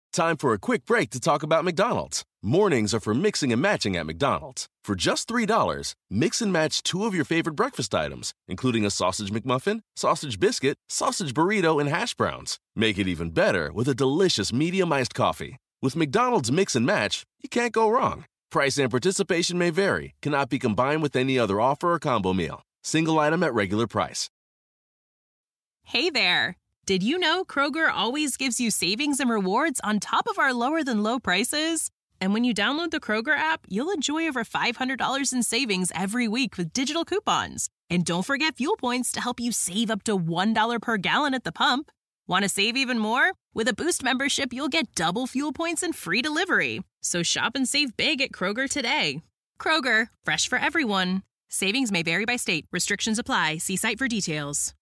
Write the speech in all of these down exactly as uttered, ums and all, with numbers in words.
Time for a quick break to talk about McDonald's. Mornings are for mixing and matching at McDonald's. For just three dollars, mix and match two of your favorite breakfast items, including a sausage McMuffin, sausage biscuit, sausage burrito, and hash browns. Make it even better with a delicious medium iced coffee. With McDonald's Mix and Match, you can't go wrong. Price and participation may vary. Cannot be combined with any other offer or combo meal. Single item at regular price. Hey there. Did you know Kroger always gives you savings and rewards on top of our lower than low prices? And when you download the Kroger app, you'll enjoy over five hundred dollars in savings every week with digital coupons. And don't forget fuel points to help you save up to one dollar per gallon at the pump. Want to save even more? With a Boost membership, you'll get double fuel points and free delivery. So shop and save big at Kroger today. Kroger, fresh for everyone. Savings may vary by state. Restrictions apply. See site for details.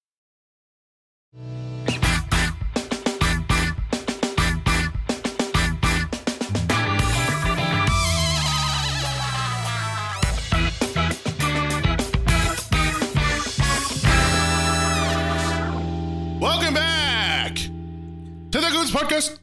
Welcome back to the Goons Podcast.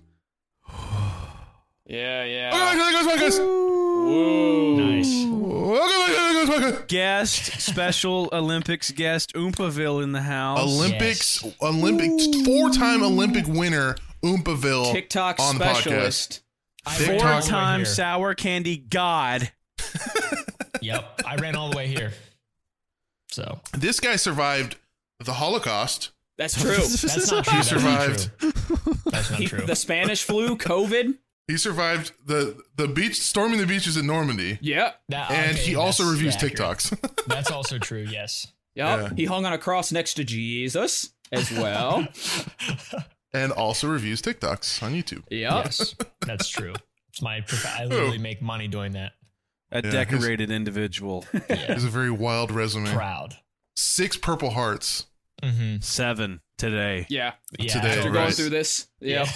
Yeah, yeah. Welcome back to the Goons Podcast. Whoa. Nice. Welcome back to the Goons Podcast. Guest, Special Olympics guest, Oompaville in the house. Olympics, Yes. Olympics, four-time Olympic winner, Oompaville TikTok on the specialist. podcast. TikTok. TikTok. Four-time here. sour candy god. Yep, I ran all the way here. So This guy survived the Holocaust. That's true. that's not true. He That's not survived. true. That's not He- true. the Spanish flu, COVID. He survived the the beach storming the beaches in Normandy, Yeah. That- and okay, he also that's reviews accurate. TikToks. That's also true. Yes. Yep. Yeah. He hung on a cross next to Jesus as well. And also reviews TikToks on YouTube. Yep. Yes, that's true. It's my. Prof- I literally make money doing that. A Yeah, decorated individual. Yeah. It's a very wild resume. Proud. Six Purple Hearts. Mm-hmm. Seven today. Yeah. Yeah. Today, After right. going through this. Yeah.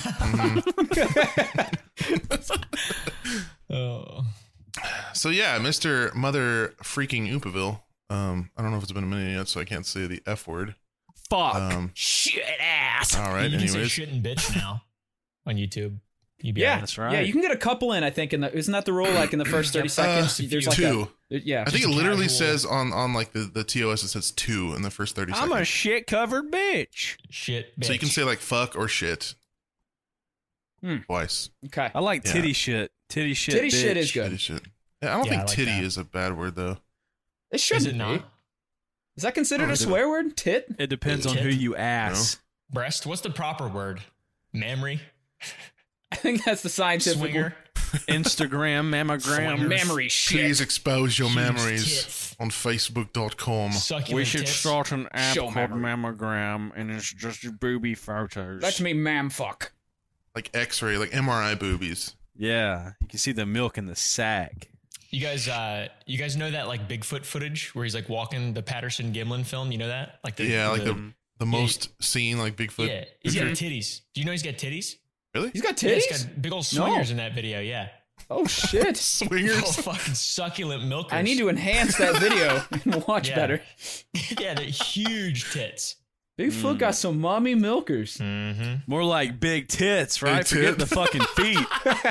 Oh. So yeah, Mister Mother Freaking Oompaville. Um, I don't know if it's been a minute yet, so I can't say the F word. Fuck. Um, Shit ass. all right. You can say Anyways, shit and bitch now on YouTube. You be Yeah, able That's to- right. Yeah, you can get a couple in, I think. In the, isn't that the rule? Like in the first thirty Uh, seconds? There's like two. a. Yeah. I think it Just a literally casual- says on on like the the T O S it says two in the first thirty I'm a seconds. shit covered bitch. Shit. Bitch. So you can say like fuck or shit Hmm. twice. Okay. I like Yeah. titty shit. Titty shit. Titty bitch. shit is Shitty good. shit. Yeah, I don't Yeah, think I like titty that. is a bad word though. It shouldn't Is it be. not? Is that considered Oh, a is it? swear word? Tit? It depends on Tit. who you ask. Breast. What's the proper word? Mammary. I think that's the scientific Swinger. Instagram, mammogram. Swingers. memory shit. Please expose your Huge memories tits. on Facebook dot com. Succulent We should tits. start an app Show called memory. Mammogram, and it's just your booby photos. That's me, ma'am. Fuck. Like X-ray, like M R I boobies. Yeah, you can see the milk in the sack. You guys, uh, you guys know that like Bigfoot footage where he's like walking the Patterson Gimlin film. You know that, like the, Yeah, like the the Yeah, most seen like Bigfoot. yeah, he's got picture. titties. Do you know he's got titties? Really? He's got Yeah, titties? he's got big old swingers in that video. Yeah, Oh, shit. oh, Swingers. fucking succulent milkers. I need to enhance that video and watch Yeah. better. yeah, they're huge tits. Bigfoot got some mommy milkers. Mm-hmm. More like big tits, right? Big Forget tit. the fucking feet.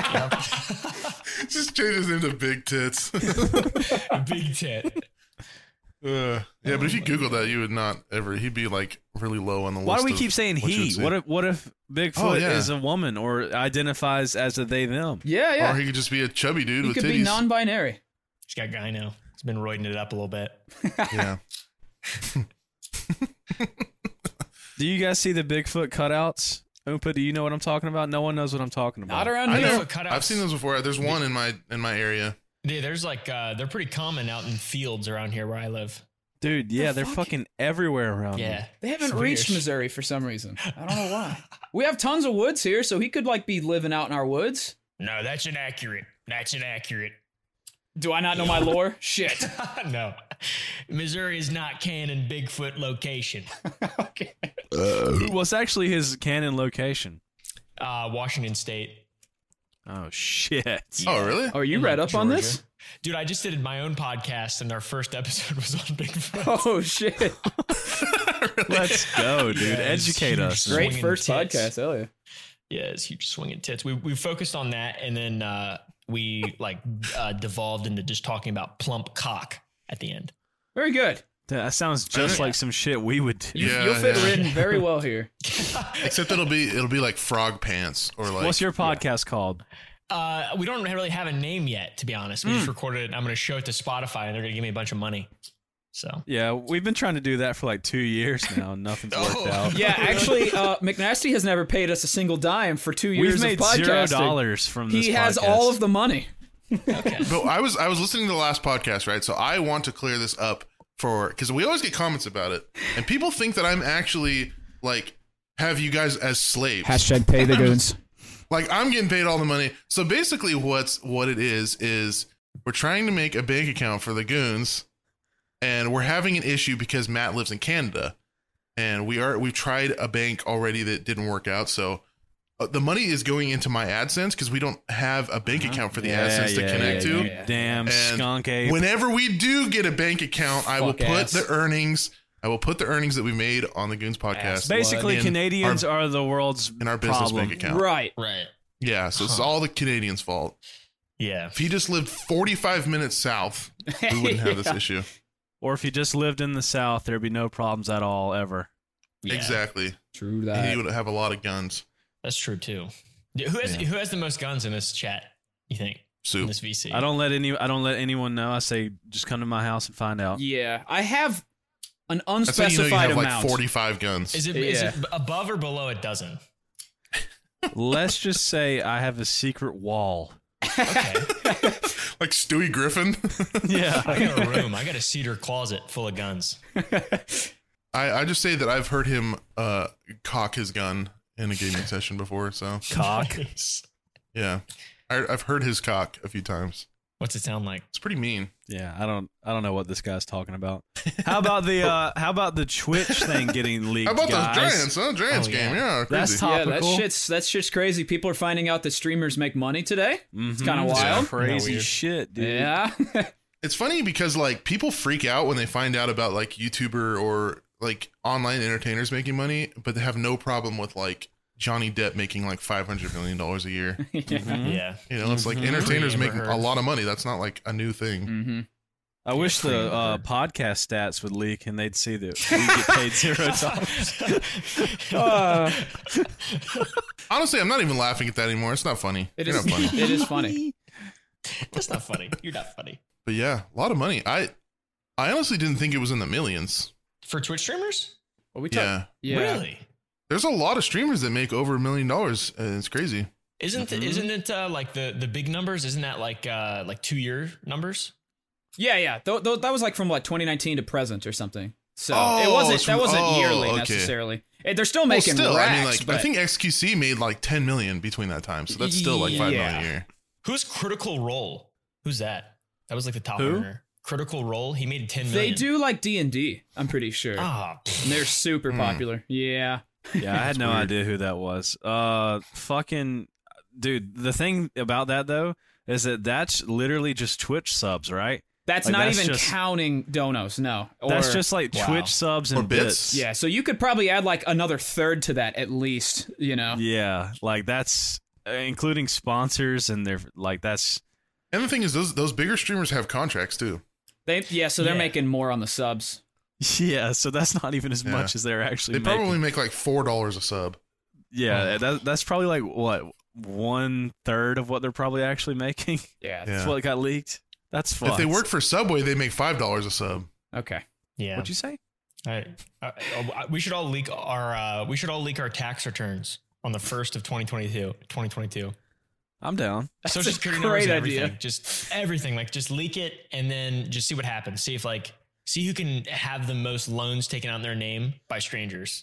Just change his name to Big Tits. Big tit. Uh, yeah, but if you Google that, you would not ever. He'd be like really low on the list. Why do we of keep saying what you would he? see. What if what if Bigfoot Oh, yeah. is a woman or identifies as a they them? Yeah, yeah. Or he could just be a chubby dude He with could titties. be non-binary. He's got guy now. He's been roiding it up a little bit. Yeah. Do you guys see the Bigfoot cutouts? Oompa, do you know what I'm talking about? No one knows what I'm talking about. Not around I here. know. Bigfoot cutouts. I've seen those before. There's one in my in my area. Yeah, there's like uh, they're pretty common out in fields around here where I live. Dude, yeah, The they're fuck? fucking everywhere around Yeah, me. They haven't It's reached weird. Missouri for some reason. I don't know why. We have tons of woods here, so he could like be living out in our woods. No, that's inaccurate. That's inaccurate. Do I not know my lore? Shit. No, Missouri is not canon Bigfoot location. Okay. What's actually his canon location? Uh, Washington State. Oh, shit. Oh, really? Oh, are you In, read like, up on this? Georgia. Dude, I just did my own podcast, and our first episode was on Bigfoot. Oh shit. Let's go, dude. Yeah, it's Educate huge. us. Great Swinging first tits. podcast, hell yeah. Yeah, it's huge swinging tits. We we focused on that, and then uh, we like uh, devolved into just talking about plump cock at the end. Very good. That sounds just Yeah. like some shit we would do. You, Yeah, you'll fit yeah. written very well here. Except it'll be it'll be like frog pants or like. What's your podcast called? Uh, we don't really have a name yet, to be honest. We Mm. just recorded it. I'm going to show it to Spotify, and they're going to give me a bunch of money. So Yeah, we've been trying to do that for like two years now. and Nothing's worked Oh. out. Yeah, actually, uh, McNasty has never paid us a single dime for two years We've made of podcasting. zero dollars from this He has podcast. all of the money. okay. But I was I was listening to the last podcast, right? So I want to clear this up for because we always get comments about it, and people think that I'm actually like have you guys as slaves. Hashtag pay the goons. Like I'm getting paid all the money. So basically, what's what it is is we're trying to make a bank account for the goons, and we're having an issue because Matt lives in Canada, and we are we've tried a bank already that didn't work out. So uh, the money is going into my AdSense because we don't have a bank account for the Yeah, AdSense to yeah, connect yeah, to. yeah. Damn And skunk ape. Whenever we do get a bank account, I will Fuck put ass. the earnings. I will put the earnings that we made on the Goons podcast Basically, in Canadians our- are the world's in our business problem. bank account. Right. Right. Yeah, so it's Huh. all the Canadians' fault. Yeah. If he just lived forty-five minutes south, we wouldn't have this Yeah. issue. Or if you just lived in the South, there'd be no problems at all ever. Yeah, Exactly. True He that. would have a lot of guns. That's true too. Yeah, Who has Yeah. who has the most guns in this chat? You think in Soup. this V C? I don't let any. I don't let anyone know. I say just come to my house and find out. Yeah, I have an That's how you know you unspecified have like amount. forty-five guns. Is it is Yeah. it above or below a dozen? Let's just say I have a secret wall. Okay. Like Stewie Griffin. Yeah. I got a room. I got a cedar closet full of guns. I, I just say that I've heard him uh, cock his gun in a gaming session before. So Cock. Nice. yeah, I, I've heard his cock a few times. What's it sound like? It's pretty mean. Yeah, I don't. I don't know what this guy's talking about. How about the? Uh, how about the Twitch thing getting leaked? How about guys? those Giants? Huh? Giants Oh, game. yeah. Yeah, That's crazy. top- Yeah, that Topical. shit's that shit's crazy. People are finding out that streamers make money today. It's Mhm. kind of wild. Crazy weird. shit, dude. Yeah. It's funny because like people freak out when they find out about like YouTuber or like online entertainers making money, but they have no problem with like Johnny Depp making like five hundred million dollars a year. Mhm. Yeah. You know, it's like Mhm. entertainers Amber make Heard. a lot of money. That's not like a new thing. Mm-hmm. I wish the Pretty uh, hard. podcast stats would leak and they'd see that we get paid zero dollars. Uh, Honestly, I'm not even laughing at that anymore. It's not funny. it You're is. not funny. It is funny. That's not funny. You're not funny. But yeah, a lot of money. I I honestly didn't think it was in the millions. For Twitch streamers? What we talk- Yeah. Yeah. Really? There's a lot of streamers that make over a million dollars, and it's crazy. Isn't Mhm. isn't it uh, like the the big numbers? Isn't that like uh like two year numbers? Yeah, yeah. Th- th- that was like from what twenty nineteen to present or something. So Oh, it wasn't it's that from- wasn't oh, yearly okay. necessarily. Eh, They're still Well, making still, racks, I mean, like but I think X Q C made like ten million between that time, so that's still like five million Yeah. a year. Who's Critical Role? Who's that? That was like the top Who? earner. Critical Role. He made ten they million. do like D and D. I'm pretty sure. Ah, And they're super Hmm. popular. Yeah. Yeah, I had That's no weird. idea who that was. Uh, fucking dude. The thing about that though is that that's literally just Twitch subs, right? That's Like, not that's even just- counting donos. No. Or, that's just like wow. Twitch subs and Or bits? yeah. So you could probably add like another third to that at least. You know. Yeah, like that's uh, including sponsors and they're like that's And the thing is, those those bigger streamers have contracts too. They yeah. So they're Yeah. making more on the subs. yeah. So that's not even as Yeah. much as they're actually They making. probably make like four dollars a sub. Yeah, Oh. that, that's probably like what one third of what they're probably actually making. Yeah. Yeah. That's what got leaked. That's fucked. If they work for Subway, they make five dollars a sub. Okay. yeah. What'd you say? All right. Uh, uh, we should all leak our uh, we should all leak our tax returns on the first of twenty twenty-two. twenty twenty-two. I'm down. Social a security numbers great and everything. idea. Just everything. Like just leak it and then just see what happens. See if like see who can have the most loans taken out in their name by strangers.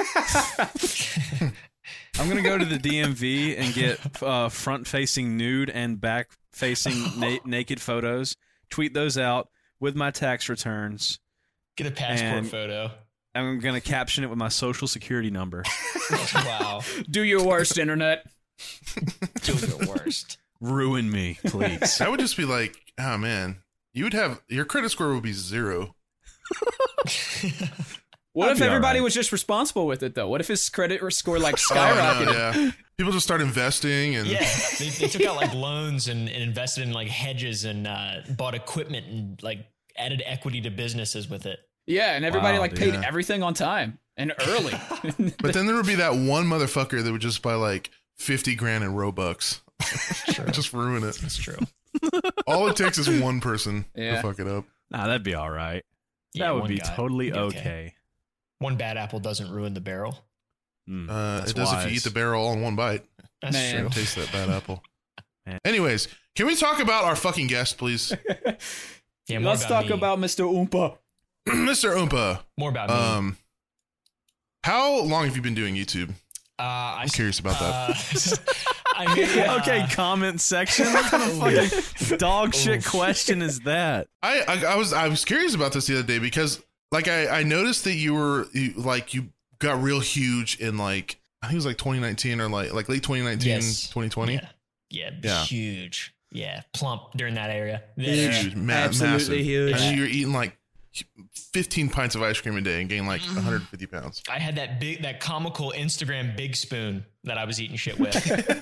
I'm gonna go to the D M V and get uh, front-facing nude and back-facing na- naked photos. Tweet those out with my tax returns. Get a passport And- photo. I'm gonna caption it with my social security number. Wow. Do your worst, internet. Do your worst. Ruin me, please. That would just be like, oh man, you would have your credit score would be zero. What I'd if be everybody alright. was just responsible with it though? What if his credit score like Oh, skyrocketed? no, yeah. People just start investing and Yeah, they, they took out like loans and, and invested in like hedges and uh, bought equipment and like added equity to businesses with it. Yeah, and everybody Wow, like dude. paid Yeah. everything on time and early. But then there would be that one motherfucker that would just buy like fifty grand in Robux. Just ruin it. It's true. All it takes is one person Yeah. to fuck it up. Nah, that'd be all right. Yeah, that would one be guy. totally You'd be okay. One bad apple doesn't ruin the barrel. Mm, Uh, that's it does if you wise. eat the barrel all in one bite. That's Man. true. Taste that bad apple. Man. Anyways, can we talk about our fucking guest, please? Yeah, more Let's about talk me. about Mister Oompa. Mister Oompa. more about me. Um, how long have you been doing YouTube? uh, I, I'm curious about that. Uh, I mean, uh, Okay, comment section. What kind of fucking dog shit question is that? I, I I was I was curious about this the other day because like I I noticed that you were you, like you got real huge in like I think it was like twenty nineteen or like like late twenty nineteen, Yes. twenty twenty. Yeah, yeah, Yeah. huge. Yeah, plump during that area. Huge. Huge, ma- Absolutely massive. huge. I mean, you were eating like fifteen pints of ice cream a day and gained like Mm-hmm. one hundred fifty pounds. I had that big, that comical Instagram big spoon that I was eating shit with.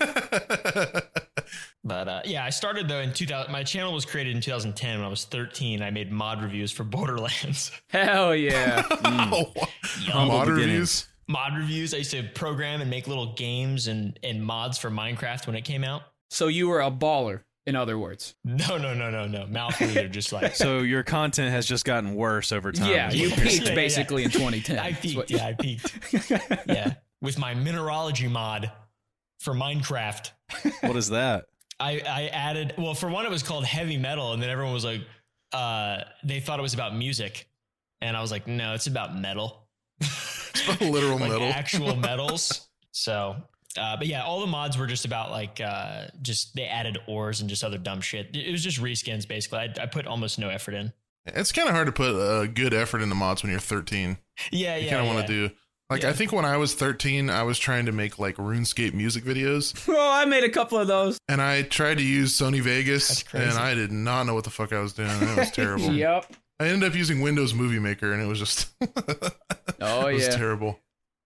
But uh, yeah, I started though in two thousand. My channel was created in two thousand ten when I was thirteen. I made mod reviews for Borderlands. Hell yeah. Oh, Humble mod beginnings. reviews. Mod reviews. I used to program and make little games and, and mods for Minecraft when it came out. So you were a baller, in other words. No, no, no, no, no. Mouth reader, just like So your content has just gotten worse over time. Yeah, is you what you're peaked saying. Yeah, yeah, basically in twenty ten. I That's peaked. what- Yeah, I peaked. Yeah, with my mineralogy mod for Minecraft. What is that? I, I added, well, for one, it was called heavy metal. And then everyone was like, uh, they thought it was about music. And I was like, no, it's about metal. Literal like metal. actual metals. So, uh, but yeah, all the mods were just about like, uh, just they added ores and just other dumb shit. It was just reskins basically. I, I put almost no effort in. It's kind of hard to put a good effort into mods when you're thirteen. Yeah, You yeah. kind of yeah. want to do like Yeah. I think when I was thirteen, I was trying to make like RuneScape music videos, Oh, I made a couple of those. and I tried to use Sony Vegas, That's crazy. and I did not know what the fuck I was doing. It was terrible. Yep. I ended up using Windows Movie Maker, and it was just Oh it was yeah. terrible.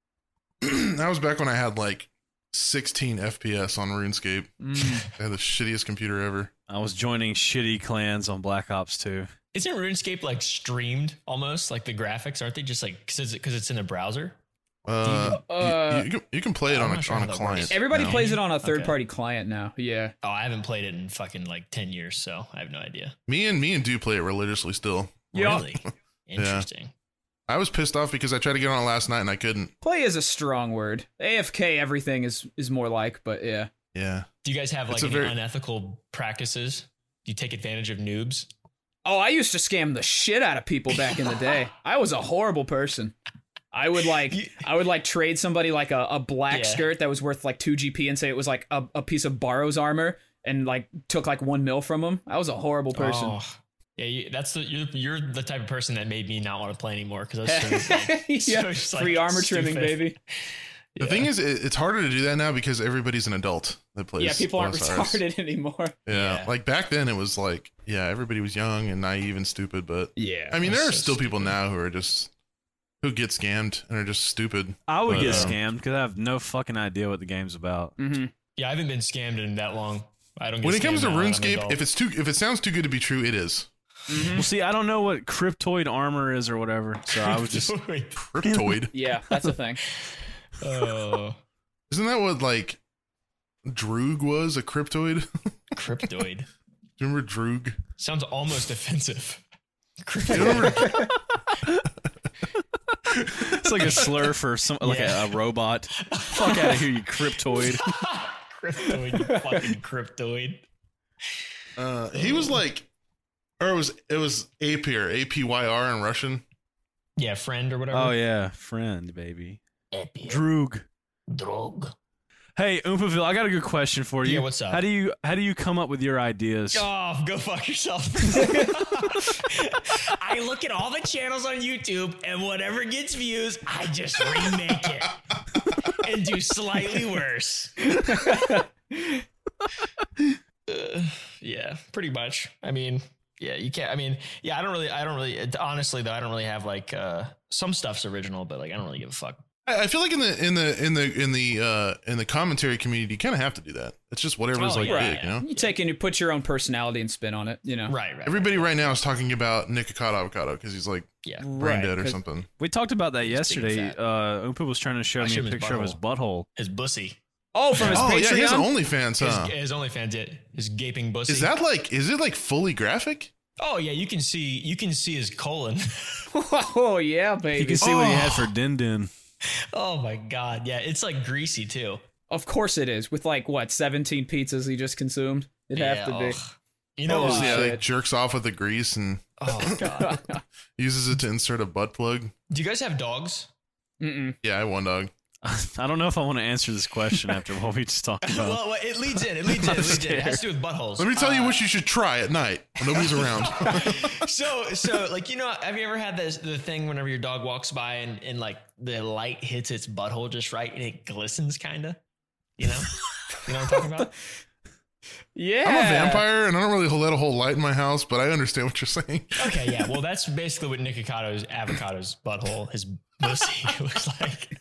That was back when I had like sixteen F P S on RuneScape. Mm. I had the shittiest computer ever. I was joining shitty clans on Black Ops two. Isn't RuneScape like streamed almost? Like the graphics, aren't they just like, because it's, it's in a browser? Uh, you- Uh, you, you, can, you can play it I'm on not a sure on how a that client. works. Everybody now. plays it on a Okay. third-party client now. Yeah. Oh, I haven't played it in fucking like ten years, so I have no idea. Me and me and do play it religiously still. Yeah. Really? Interesting. I was pissed off because I tried to get on it last night and I couldn't. Play is a strong word. A F K everything is is more like, but yeah. Yeah. Do you guys have like It's a any very- unethical practices? Do you take advantage of noobs? Oh, I used to scam the shit out of people back in the day. I was a horrible person. I would like I would like trade somebody like a, a black Yeah. skirt that was worth like two G P and say it was like a, a piece of Barrow's armor and like took like one mil from them. I was a horrible person. Oh. Yeah, you, that's the you're, you're the type of person that made me not want to play anymore because I was so, like, yeah, so just, like, free armor trimming, stupid. baby. The Yeah. thing is, it, it's harder to do that now because everybody's an adult that plays. Yeah, people aren't O S Rs. retarded anymore. Yeah. Yeah. Like back then, it was like, yeah, everybody was young and naive and stupid. But Yeah. I mean, That's there are so still people stupid. now who are just who get scammed and are just stupid. I would But, get um, scammed because I have no fucking idea what the game's about. Mm-hmm. Yeah, I haven't been scammed in that long. I don't. Get When it comes to scammed now that I'm an RuneScape, adult. if it's too, if it sounds too good to be true, it is. Mm-hmm. Well, see, I don't know what cryptoid armor is or whatever, so I was just Cryptoid. Yeah, that's a thing. Oh, Isn't that what like Droog was? A cryptoid? Do cryptoid you remember Droog? sounds almost offensive. Do you remember? it's like a slur for some like Yeah. a, a robot. Fuck out of here, you cryptoid. Cryptoid, you fucking cryptoid. Uh, he was like, or it was it was Apyr, A P Y R in Russian. Yeah, friend or whatever. Oh yeah, friend, baby. Epi- Droog. Drog. Hey, Oompaville, I got a good question for you. Yeah, what's up? How do you how do you come up with your ideas? Oh, go fuck yourself. I look at all the channels on YouTube, and whatever gets views, I just remake it and do slightly worse. Uh, yeah, pretty much. I mean, Yeah, you can't. I mean, yeah, I don't really, I don't really, it, honestly though, I don't really have like uh, some stuff's original, but like I don't really give a fuck. I, I feel like in the in the in the in the uh, in the commentary community, you kind of have to do that. It's just whatever's Oh, like yeah, big, yeah. you know. You take and you put your own personality and spin on it, you know. Right, right. Everybody right now is talking about Nikocado Avocado because he's like Yeah. brain Right, dead or 'cause- something. We talked about that He's yesterday. big and Uh, Oompa was trying to show I me showed a him his picture of his butthole. His bussy. Oh, from his Oh Patreon. yeah, he has an OnlyFans, huh? His, his OnlyFans, it, his gaping bussy. Is that like? Is it like fully graphic? Oh yeah, you can see, you can see his colon. Oh yeah, baby. You can see what he had Oh. for Din Din. Oh my god, yeah, it's like greasy too. Of course it is. With like what, seventeen pizzas he just consumed? It'd have Yeah, to be. ugh. You know, Oh, uh, yeah, shit. like jerks off with the grease and oh god. uses it to insert a butt plug. Do you guys have dogs? Mm-mm. Yeah, I have one dog. I don't know if I want to answer this question after what we just talked about. well, well, it leads in. It leads in. It leads in. It has to do with buttholes. Let me tell you Uh, what you should try at night when nobody's around. so so like you know, have you ever had this the thing whenever your dog walks by and, and like the light hits its butthole just right and it glistens kind of, you know, you know what I'm talking about? Yeah. I'm a vampire and I don't really let a whole light in my house, but I understand what you're saying. Okay, yeah, well that's basically what Nicocado's avocado's butthole, his pussy looks like.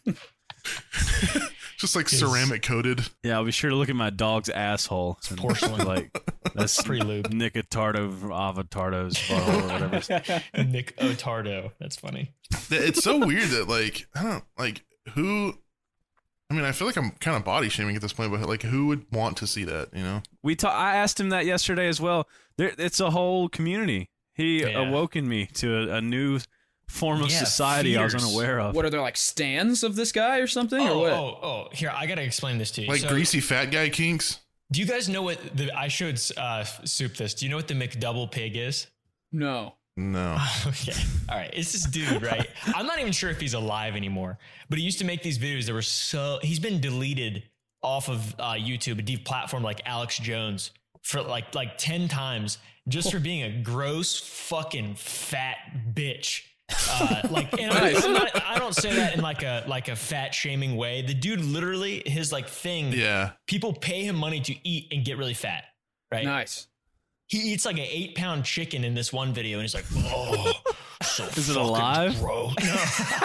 Just like Is- ceramic coated. Yeah, I'll be sure to look at my dog's asshole. and porcelain. Like, that's Pre-lube. Nicotardo Avotardo's butthole or whatever. Nick Otardo. That's funny. It's so weird that like I don't like who. I mean, I feel like I'm kind of body shaming at this point, but like, who would want to see that? You know? We ta- I asked him that yesterday as well. There, it's a whole community. He Yeah. awoken me to a, a new form of Yeah, society I was fears. unaware of. What are there like stands of this guy or something Oh, or what? oh, oh, here, I gotta explain this to you. Like So, greasy fat guy kinks. do you guys know what the, I showed uh, Soup this. Do you know what the McDouble pig is? No. No. Okay. All right. It's this dude, right? I'm not even sure if he's alive anymore, but he used to make these videos that were so, he's been deleted off of uh, YouTube, a deep platform like Alex Jones for like, like ten times just for being a gross fucking fat bitch. Uh, like, and I'm, I'm not, I don't say that in like a, like a fat shaming way. The dude literally, his like thing, Yeah. people pay him money to eat and get really fat. Right. Nice. He eats like an eight pound chicken in this one video, and he's like, "Oh, so Is it fucking alive? gross." No.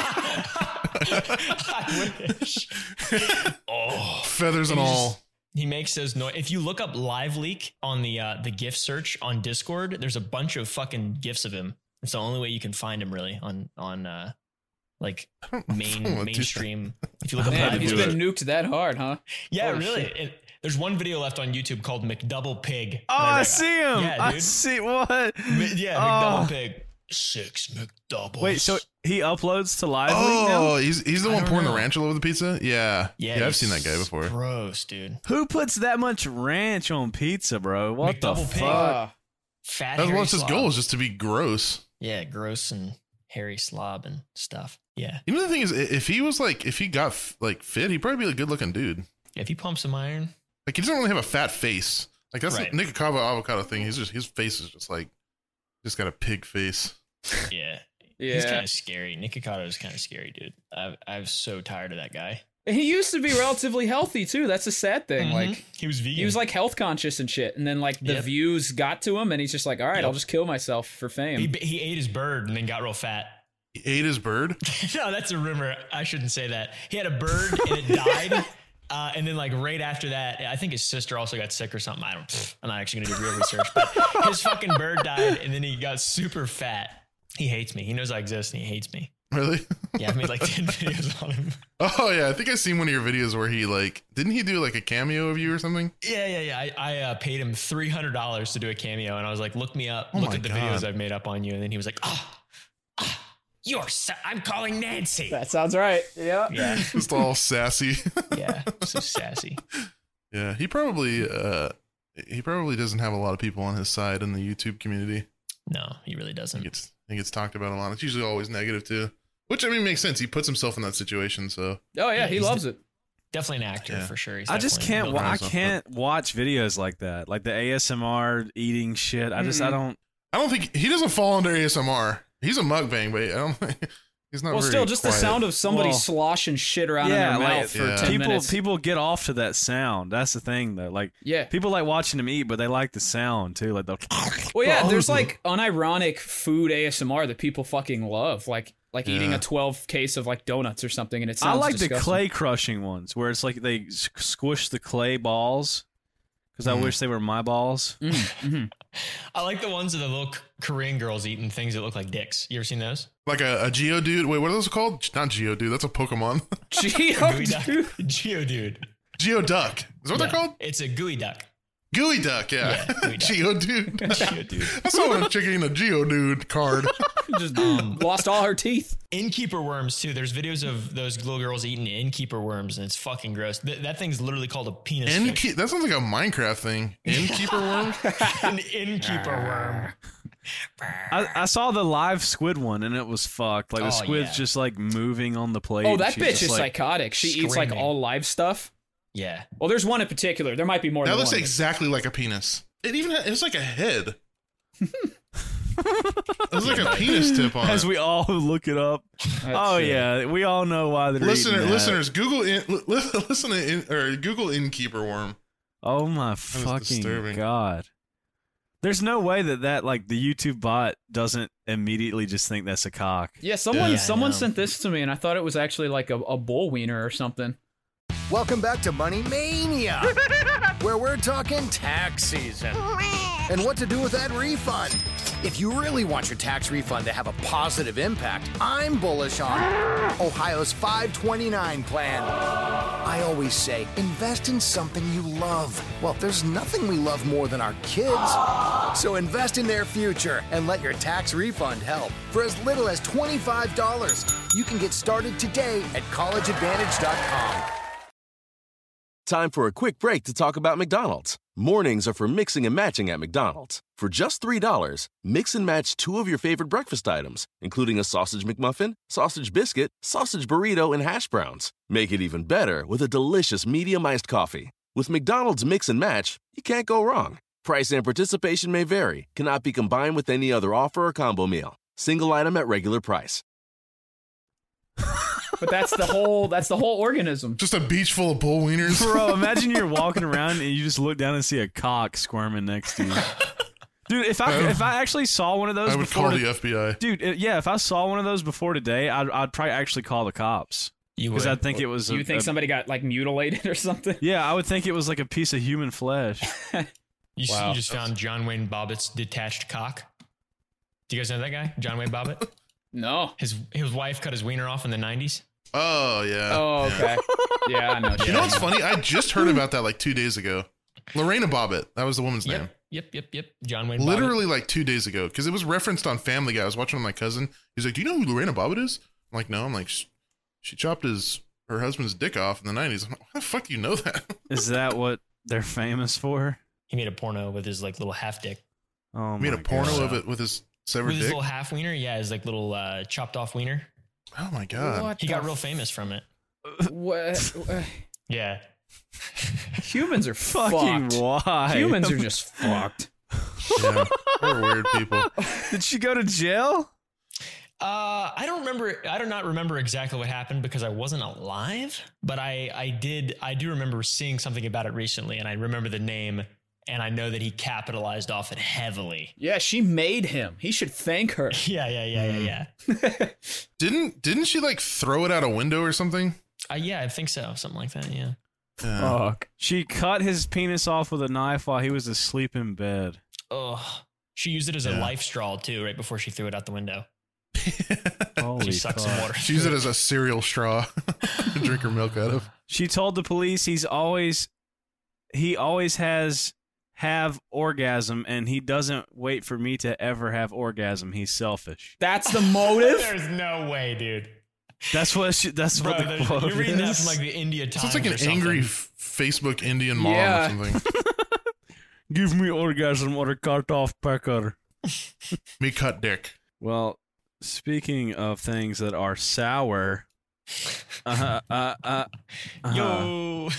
I wish. Oh, Feathers and And he all. just- he makes those noise. If you look up Live Leak on the uh, the GIF search on Discord, there's a bunch of fucking GIFs of him. It's the only way you can find him really on on uh, like main wanna do mainstream. If you look up Man, Live he's Leak, been nuked that hard, huh? yeah, Holy really. shit. It, there's one video left on YouTube called McDouble Pig. Oh, And I read- see him. Yeah, I dude. see what? Mi- Yeah, McDouble Oh. Pig. Six McDoubles. Wait, so he uploads to Live Leak Oh, now? he's he's the I one don't pouring know. the ranch all over the pizza. Yeah. yeah, I've he's seen that guy before. Gross, dude. Who puts that much ranch on pizza, bro? What the McDouble pig. fuck? Uh, Fat. That's hairy what's his slob. goal is just to be gross. Yeah, gross and hairy slob and stuff. Yeah. You know the thing is, i- if he was like, if he got f- like fit, he'd probably be a good looking dude. If you pump some iron, Like he doesn't really have a fat face. Like that's Right. the Nick Cabo avocado thing. He's just his face is just like, just got a pig face. yeah. yeah. He's kind of scary. Nikocado is kind of scary, dude. I I'm so tired of that guy. He used to be relatively healthy too. That's a sad thing. Mhm. Like he was vegan. he was like health conscious and shit, and then like the Yep. views got to him, and he's just like, all right, Yep. I'll just kill myself for fame. he, he ate his bird and then got real fat. He ate his bird. No, that's a rumor. I shouldn't say that. He had a bird and it died. Uh, and then, like right after that, I think his sister also got sick or something. I don't. pfft, I'm not actually gonna do real research, but his fucking bird died, and then he got super fat. He hates me. He knows I exist, and he hates me. Really? Yeah, I've made like ten videos on him. Oh yeah, I think I seen one of your videos where he like, didn't he do like a cameo of you or something? Yeah, yeah, yeah. I, I uh, paid him three hundred dollars to do a cameo, and I was like, "Look me up. Oh look my at the God. videos I've made up on you." And then he was like, "Ah, ah, you're. Sa- I'm calling Nancy." That sounds right. Yeah. Yeah, Just all sassy. yeah. So sassy. Yeah, he probably uh he probably doesn't have a lot of people on his side in the YouTube community. No, he really He doesn't. gets he gets talked about a lot. It's usually always negative too. Which I mean makes sense. He puts himself in that situation, so Oh yeah, Yeah, he he's loves it. Definitely an actor Yeah. for sure. He's I just definitely can't. built Wa- I himself up. can't watch videos like that, like the A S M R eating shit. I just, I Mm-mm. don't. I don't think he doesn't fall under A S M R. He's a mukbang, but I don't think He's not Well, very still, just quiet. the sound of somebody Well, sloshing shit around yeah, in their like, mouth for yeah. ten people minutes. people get off to that sound. That's the thing, though. Like, Yeah. people like watching him eat, but they like the sound too. Like the. Well, yeah, there's like unironic food A S M R that people fucking love, like like eating Yeah. a twelve case of like donuts or something, and it I sounds like the disgusting. clay crushing ones where it's like they s- squish the clay balls. Because I Mm. wish they were my balls. I like the ones of the little K- Korean girls eating things that look like dicks. You ever seen those? Like a, a Geodude. Wait, what are those called? Not Geodude. That's a Pokemon. Geo, Gooey duck. dude. Geodude. Geoduck. Is that what Yeah, they're called? It's a gooey duck. Gooey Duck, yeah. Yeah, Gooey Duck. Geodude. Geodude. I saw one chick eating a Geodude card. Just lost all her teeth. Innkeeper worms too. There's videos of those little girls eating innkeeper worms, and it's fucking gross. Th- that thing's literally called a penis fish. Innke- that sounds like a Minecraft thing. Innkeeper worm? An innkeeper worm. I, I saw the live squid one and it was fucked. Like the Oh, squid's yeah. just like moving on the plate. Oh, and that she's bitch just is like, psychotic. She eats like screaming. all live stuff. Yeah. Well, there's one in particular. There might be more That than looks one. exactly like a penis. It even ha- it's like a head. It's like a penis tip on As it. we all look it up. That's, oh uh, yeah, we all know why they're Listener, eating that. listeners, Google in, li- li- listen to in, or Google innkeeper worm. Oh my is fucking disturbing. god! There's no way that that like the YouTube bot doesn't immediately just think that's a cock. Yeah, someone Yeah, I someone know. sent this to me, and I thought it was actually like a, a bull wiener or something. Welcome back to Money Mania, where we're talking tax season and what to do with that refund. If you really want your tax refund to have a positive impact, I'm bullish on Ohio's five twenty-nine plan. I always say, invest in something you love. Well, there's nothing we love more than our kids. So invest in their future and let your tax refund help. For as little as twenty-five dollars, you can get started today at college advantage dot com. Time for a quick break to talk about McDonald's. Mornings are for mixing and matching at McDonald's. For just three dollars, mix and match two of your favorite breakfast items, including a sausage McMuffin, sausage biscuit, sausage burrito, and hash browns. Make it even better with a delicious medium iced coffee. With McDonald's Mix and Match, you can't go wrong. Price and participation may vary, cannot be combined with any other offer or combo meal. Single item at regular price. But that's the whole that's the whole organism. Just a beach full of bull wieners. Bro, imagine you're walking around and you just look down and see a cock squirming next to you. Dude, if I if I actually saw one of those I would before call to- the F B I. Dude, it- yeah, if I saw one of those before today, I'd I'd probably actually call the cops. You Because would. I think it was. You a, think a- somebody got like mutilated or something? Yeah, I would think it was like a piece of human flesh. You, s- Wow. you just found John Wayne Bobbitt's detached cock. Do you guys know that guy, John Wayne Bobbitt? No. His his wife cut his wiener off in the nineties. Oh, yeah. Oh, Yeah. okay. Yeah, I know. You know what's funny? I just heard about that like two days ago. Lorena Bobbitt. That was the woman's name. Yep, yep, yep, yep. John Wayne. Literally like two days ago, because it was referenced on Family Guy. I was watching with my cousin. He's like, "Do you know who Lorena Bobbitt is?" I'm like, "No." I'm like, "She, she chopped his her husband's dick off in the nineties." I'm like, "Why the fuck do you know that?" Is that what they're famous for? He made a porno with his like little half dick. Oh, He made my a porno God. of it with his severed With his dick. little half wiener, yeah, his like little uh, chopped off wiener. Oh my god! What He the got real famous from it. What? Yeah. Humans are Fucking fucked. why? Humans are just fucked. Yeah, we're weird people. Did she go to jail? Uh, I don't remember. I do not remember exactly what happened because I wasn't alive. But I, I did. I do remember seeing something about it recently, and I remember the name, and I know that he capitalized off it heavily. Yeah, she made him. He should thank her. Yeah, yeah, yeah, Mm. yeah, yeah. Didn't didn't she like throw it out a window or something? Uh, yeah, I think so. Something like that. Yeah. Yeah. Fuck. She cut his penis off with a knife while he was asleep in bed. Oh, she used it as a Yeah. life straw too, right before she threw it out the window. Holy She sucked some fuck. water. She used it as a cereal straw to drink her milk out of. She told the police he's always he always has have orgasm and he doesn't wait for me to ever have orgasm. He's selfish. That's the motive? There's no way, dude. That's what she, that's Bro, what the there's- quote you're reading that is. from like the India Times. Sounds like an or something. angry f- Facebook Indian mom Yeah. or something. Give me orgasm or a cut off pecker. Me cut dick. Well, speaking of things that are sour, uh, uh, uh, uh, Yo.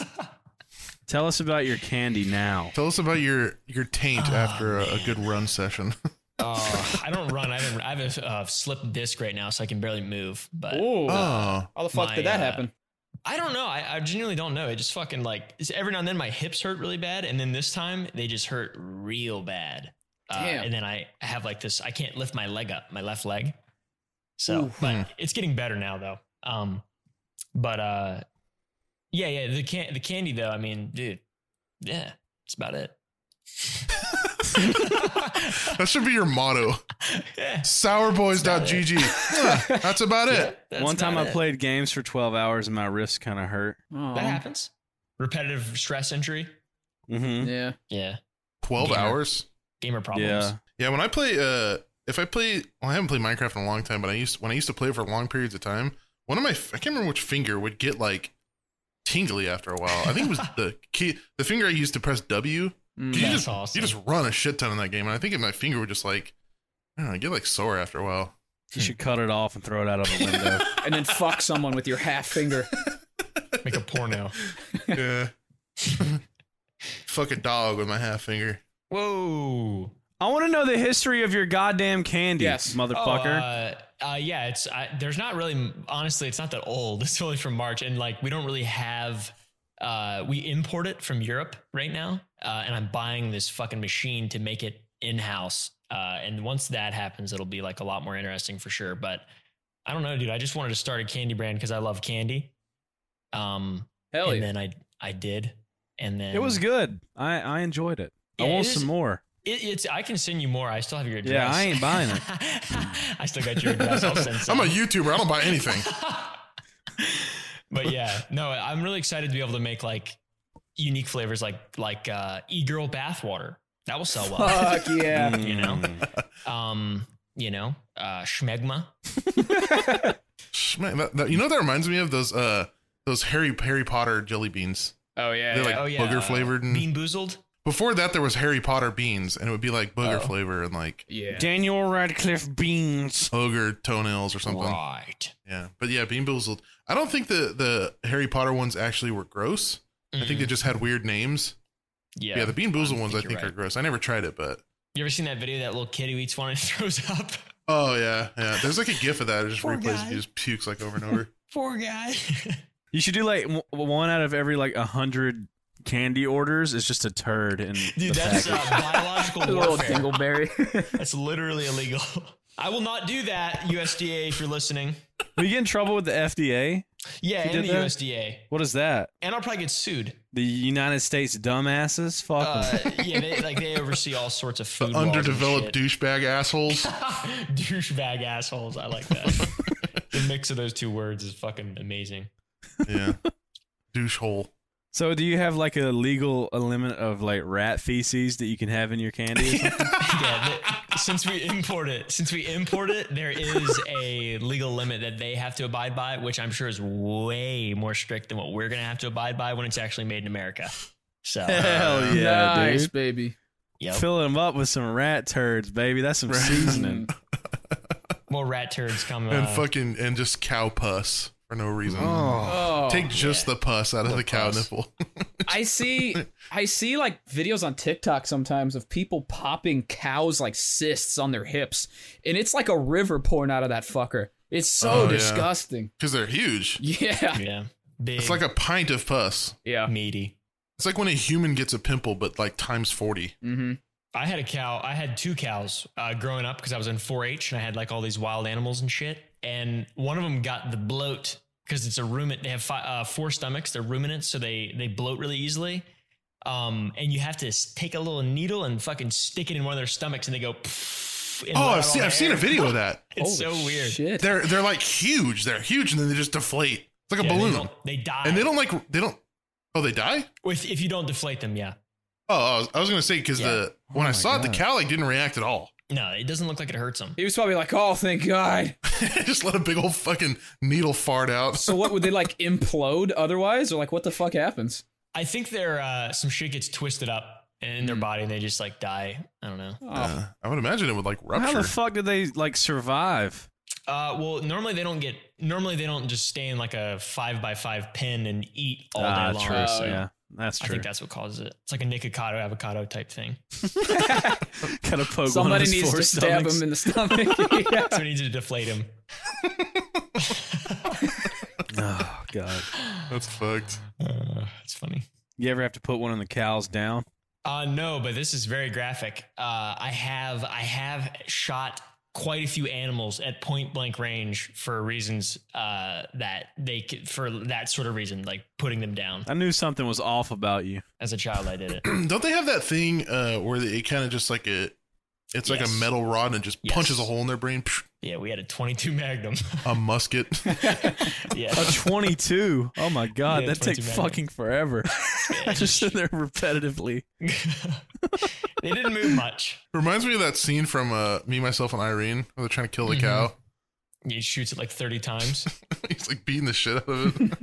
tell us about your candy now. Tell us about your your taint after a, a good run session. Oh, I don't run. I have, I have a uh, slipped disc right now, so I can barely move. But Ooh. Oh. How the fuck My, did that uh, happen? I don't know. I, I genuinely don't know. It just fucking like it's- every now and then my hips hurt really bad, and then this time they just hurt real bad. Uh, Damn. and then I have like this. I can't lift my leg up, my left leg. So, Ooh. but it's getting better now though. Um, but uh, yeah, yeah. The can the candy though. I mean, dude, yeah, that's about it. That should be your motto. Yeah, sourboys dot g g. Yeah, that's about it. that's One time about I it. played games for twelve hours and my wrist kind of hurt. Oh. That happens. Repetitive stress injury. Mm-hmm. Yeah. Yeah, twelve Gamer. hours. gamer problems. Yeah. Yeah, when I play, uh, if I play, well, I haven't played Minecraft in a long time, but I used when I used to play for long periods of time. One of my, I can't remember which finger would get like tingly after a while. I think it was the key, the finger I used to press W. Mm. You That's just, awesome. you just run a shit ton in that game, and I think my finger would just like, I don't know, get like sore after a while. You should cut it off and throw it out of the window. And then fuck someone with your half finger. Make a porno. Yeah. Fuck a dog with my half finger. Whoa. I want to know the history of your goddamn candy, Yes. motherfucker. Oh, uh, uh, yeah, it's I, there's not really, honestly, it's not that old. It's only from March, and like we don't really have. Uh, we import it from Europe right now, uh, and I'm buying this fucking machine to make it in house. Uh, and once that happens, it'll be like a lot more interesting for sure. But I don't know, dude. I just wanted to start a candy brand because I love candy. Um, Hell and yeah. then I I did, and then It was good. I, I enjoyed it. I Yeah, want it is- some more. It, it's. I can send you more. I still have your address. Yeah, I ain't buying it. I still got your address. I'll send some. I'm a YouTuber. I don't buy anything. But yeah, no, I'm really excited to be able to make like unique flavors, like like uh, e-girl bathwater. That will sell well. Fuck yeah. You know, Mm. um, you know, uh, schmegma. Schme- that- that- you know what that reminds me of? Those uh those Harry Harry Potter jelly beans. Oh yeah. They're yeah. like Oh yeah, booger flavored. And bean boozled. before that, there was Harry Potter beans, and it would be like booger Oh. flavor and like yeah. Daniel Radcliffe beans. ogre toenails or something. Right. Yeah, but yeah, Bean Boozled. I don't think the the Harry Potter ones actually were gross. I think they just had weird names. Yeah. Yeah, the Bean Boozled I ones I think think you're are right. gross. I never tried it, but You ever seen that video of that little kid who eats one and throws up? oh yeah, yeah. There's like a GIF of that. It just Poor replays. guy. He just pukes like over and over. Poor guy. You should do like w- one out of every like a hundred candy orders is just a turd in Dude, the that's uh, package. biological A little warfare. dingleberry. That's literally illegal. I will not do that, U S D A, if you're listening. Will you get in trouble with the F D A? Yeah, You and the did that? U S D A. What is that? And I'll probably get sued. The United States dumbasses? Fuck 'em. Uh, yeah, they, like they oversee all sorts of food laws and Underdeveloped shit. douchebag assholes. douchebag assholes. I like that. The mix of those two words is fucking amazing. Yeah, douche hole. So do you have like a legal a limit of like rat feces that you can have in your candy or something? Yeah, the, since we import it, since we import it, there is a legal limit that they have to abide by, which I'm sure is way more strict than what we're gonna have to abide by when it's actually made in America. So, Hell yeah, nice, dude. baby. yep. Fill them up with some rat turds, baby. That's some seasoning. More rat turds come. and Uh, fucking and just cow pus for no reason. Oh, Take just yeah. the pus out of The the, cow pus. nipple. I see. I see like videos on TikTok sometimes of people popping cows like cysts on their hips, and it's like a river pouring out of that fucker. It's so Oh, yeah. disgusting. Because they're huge. Yeah. yeah, big, It's like a pint of pus. Yeah. meaty. It's like when a human gets a pimple, but like times forty. Mm-hmm. I had a cow. I had two cows uh, growing up because I was in four H and I had like all these wild animals and shit. And one of them got the bloat because it's a ruminant. They have five, uh, four stomachs. They're ruminants, so they they bloat really easily. Um, and you have to s- take a little needle and fucking stick it in one of their stomachs, and they go. pfft and Oh, let I've out seen all I've the seen a air. video of that. It's Holy so weird. Shit. They're they're like huge. They're huge, and then they just deflate. It's like a Yeah, they balloon, don't- They, die. and they don't like they don't. Oh, they die. If, if you don't deflate them, yeah. Oh, I was, I was gonna say because Yeah. the when I my saw it, the God. cow like didn't react at all. No, it doesn't look like it hurts them. He was probably like, "Oh, thank God." Just let a big old fucking needle fart out. So what would they like implode otherwise, or like what the fuck happens? I think their uh, some shit gets twisted up in their Hmm. body and they just like die. I don't know. Oh, Uh, I would imagine it would like How rupture. the fuck did they like survive? Uh, well, normally they don't get. Normally they don't just stay in like a five by five pen and eat all Ah, day long. true. Oh, so, yeah. yeah. That's I true. think that's what causes it. It's like a Nikocado avocado type thing. Gotta poke Somebody one of his needs four to stab stomachs. him in the stomach. Yeah. So we need to deflate him. Oh god. That's fucked. Uh, it's funny. You ever have to put one of the cows down? Uh, no, but this is very graphic. Uh, I have I have shot quite a few animals at point blank range for reasons uh, that they could, for that sort of reason, like putting them down. I knew something was off about you. As a child, I did it. Don't they have that thing uh, where they, it kind of just like a, it's like a Yes. metal rod and it just Yes. punches a hole in their brain? Psh, Yeah, we had a twenty-two Magnum. a musket. Yeah, A twenty-two. Oh my god, Yeah, that takes twenty-two Magnum. fucking forever. I just sit there repetitively. they didn't move much. Reminds me of that scene from uh, Me, Myself, and Irene where they're trying to kill the Mhm. cow. He shoots it like thirty times. He's like beating the shit out of it.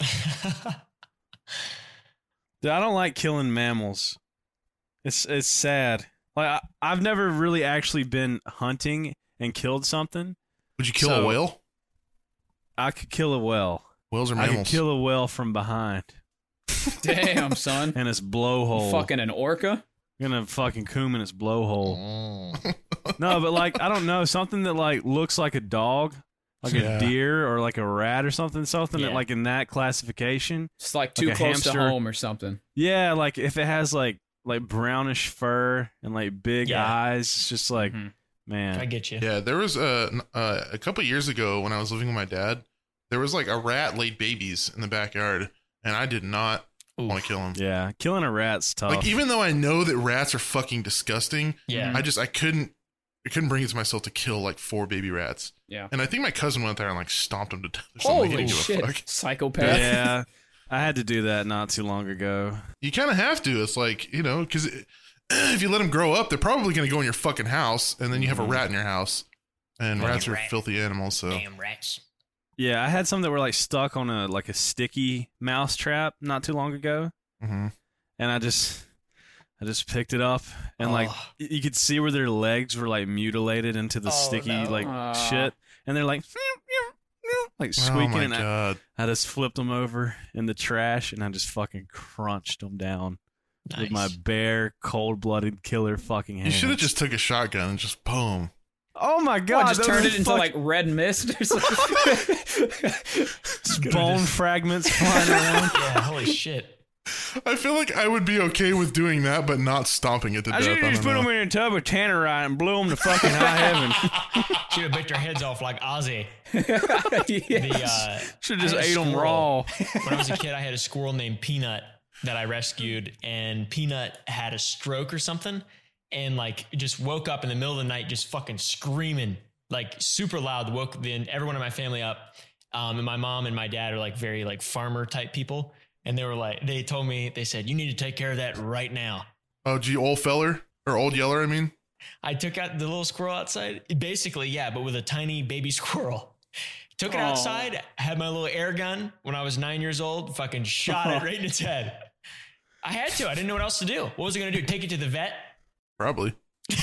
Dude, I don't like killing mammals. It's it's sad. Like I, I've never really actually been hunting and killed something. Would you kill So- a whale? I could kill a whale. Whales are I mammals. could kill a whale from behind Damn, son. in its blowhole. Fucking an orca? I'm gonna fucking coom in its blowhole. Mm. No, but like I don't know, something that like looks like a dog, like Yeah. a deer or like a rat or something, something that Yeah. like in that classification. It's like too Like a close to hamster. home or something. Yeah, like if it has like like brownish fur and like big Yeah. eyes, it's just like Mhm. man. I get you. Yeah, there was a uh, a couple years ago when I was living with my dad. There was like a rat laid babies in the backyard, and I did not want to kill him. Yeah, killing a rat's tough. Like even though I know that rats are fucking disgusting, Yeah. I just I couldn't I couldn't bring it to myself to kill like four baby rats. Yeah. And I think my cousin went there and like stomped them to death. Or something. Like, he Holy didn't give a shit. fuck. Psychopath. yeah, I had to do that not too long ago. You kind of have to. It's like you know because if you let them grow up, they're probably going to go in your fucking house, and then you have a rat in your house. And Fucking rats are rat. filthy animals. So Damn rats. Yeah, I had some that were like stuck on a like a sticky mouse trap not too long ago, Mhm. and I just I just picked it up and like Oh. y- you could see where their legs were like mutilated into the Oh, sticky no. like Aw. shit, and they're like like oh squeaking, my and I, god. I just flipped them over in the trash and I just fucking crunched them down Nice. with my bare cold-blooded killer fucking You hands. should have just took a shotgun and just boom. Oh my god! What, just those turned are it into fuck- like red mist or something? bone fragments flying around. Yeah, holy shit. I feel like I would be okay with doing that, but not stomping it to I death. should have I just don't put know. them in a tub of tannerite and blew them to fucking high heaven. Should have bit their heads off like Ozzy. Yeah. The uh, Should have just I had a ate them squirrel. raw. When I was a kid, I had a squirrel named Peanut that I rescued, and Peanut had a stroke or something, and like just woke up in the middle of the night, just fucking screaming, like super loud. Woke the everyone in my family up, um, and my mom and my dad are like very like farmer type people, and they were like, they told me, they said, you need to take care of that right now. Oh, gee, old feller or old yeller, I mean. I took out the little squirrel outside, basically, yeah, but with a tiny baby squirrel. Took it Aw. outside, had my little air gun when I was nine years old, fucking shot it right in its head. I had to. I didn't know what else to do. What was I going to do? Take it to the vet? Probably.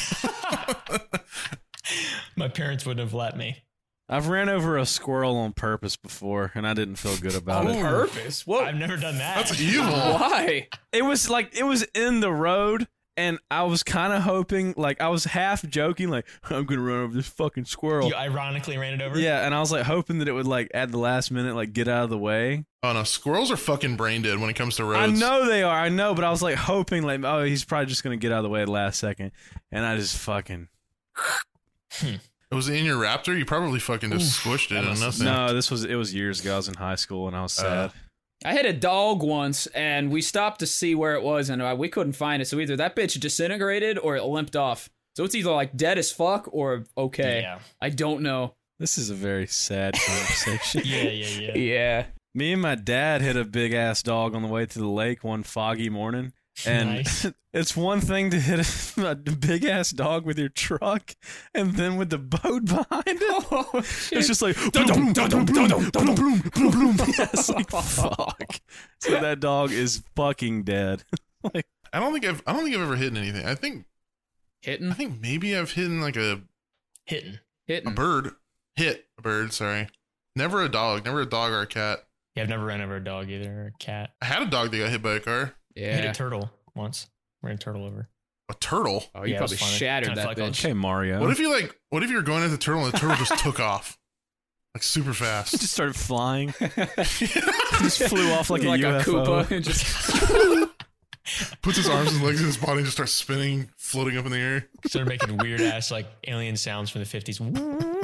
My parents wouldn't have let me. I've ran over a squirrel on purpose before, and I didn't feel good about On it. purpose? Whoa. I've never done that. That's evil. Why? It was like it was in the road, and I was kind of hoping, like I was half joking, like I'm gonna run over this fucking squirrel. You ironically ran it over? Yeah, and I was like hoping that it would like at the last minute like get out of the way. Oh no, squirrels are fucking brain dead when it comes to roads. I know they are, I know, but I was like hoping like oh he's probably just gonna get out of the way at the last second, and I just fucking Was it in your Raptor? You probably fucking just squished it that and must have nothing. no. This was it was years ago. I was in high school and I was sad. Uh, I hit a dog once, and we stopped to see where it was, and uh, we couldn't find it. So either that bitch disintegrated or it limped off. So it's either like dead as fuck or okay. Yeah. I don't know. This is a very sad conversation. Yeah, yeah, yeah. Yeah. Me and my dad hit a big ass dog on the way to the lake one foggy morning. And Nice. it's one thing to hit a, a big ass dog with your truck, and then with the boat behind it, Oh, it's just like bloom, bloom, bloom, bloom, bloom, bloom, bloom, bloom. Yeah, it's like fuck. So that dog is fucking dead. Like I don't think I've I don't think I've ever hit anything. I think I Hitting? think maybe I've hit like a, Hitting. a Hitting. bird. Hit a bird, sorry. Never a dog, never a dog or a cat. Yeah, I've never ran over a dog either, or a cat. I had a dog that got hit by a car. I hit Yeah. a turtle once. Ran a turtle over. A turtle. Oh, you Yeah, it was probably funny. shattered Kinda that felt like I was- bitch. Okay, Mario. What if you like? What if you were going at the turtle and the turtle just took off, like super fast? just started flying? Just flew off like, like a U F O. Koopa and just Puts his arms and legs in his body and just starts spinning, floating up in the air. Started making weird ass like alien sounds from the fifties. Like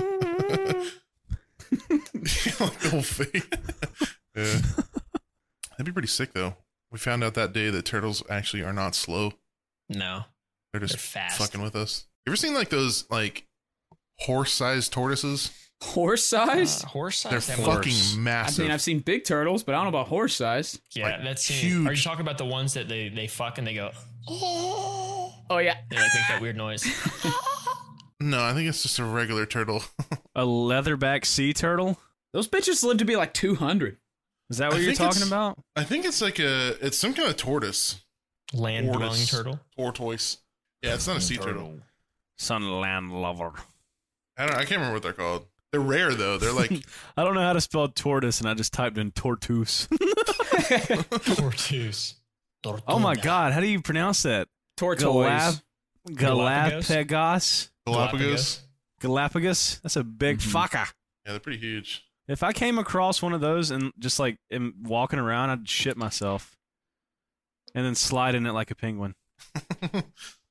the whole thing. Yeah. That'd be pretty sick though. We found out that day that turtles actually are not slow. No. They're just They're fast. fucking with us. You ever seen like those like horse-sized tortoises? horse size. Uh, horse size? They're That one- fucking I massive. mean, I've seen big turtles, but I don't know about horse size. Yeah, like, that's huge. Are you talking about the ones that they, they fuck and they go, oh, Oh yeah. they like make that weird noise? No, I think it's just a regular turtle. A leatherback sea turtle? Those bitches live to be like two hundred. Is that I what you're think talking it's- about? I think it's like a, it's some kind of tortoise. Land dwelling Tortoise. turtle. Tortoise. Yeah, it's not a sea turtle. Sunland lover. I don't. I can't remember what they're called. They're rare though. They're like I don't know how to spell tortoise, and I just typed in tortoise. Tortoise. Oh my god, how do you pronounce that? Tortoise. Galap- Galapagos? Galapagos? Galapagos. Galapagos? That's a big Mhm. fucker. Yeah, they're pretty huge. If I came across one of those and just like am walking around, I'd shit myself. And then slide in it like a penguin. it,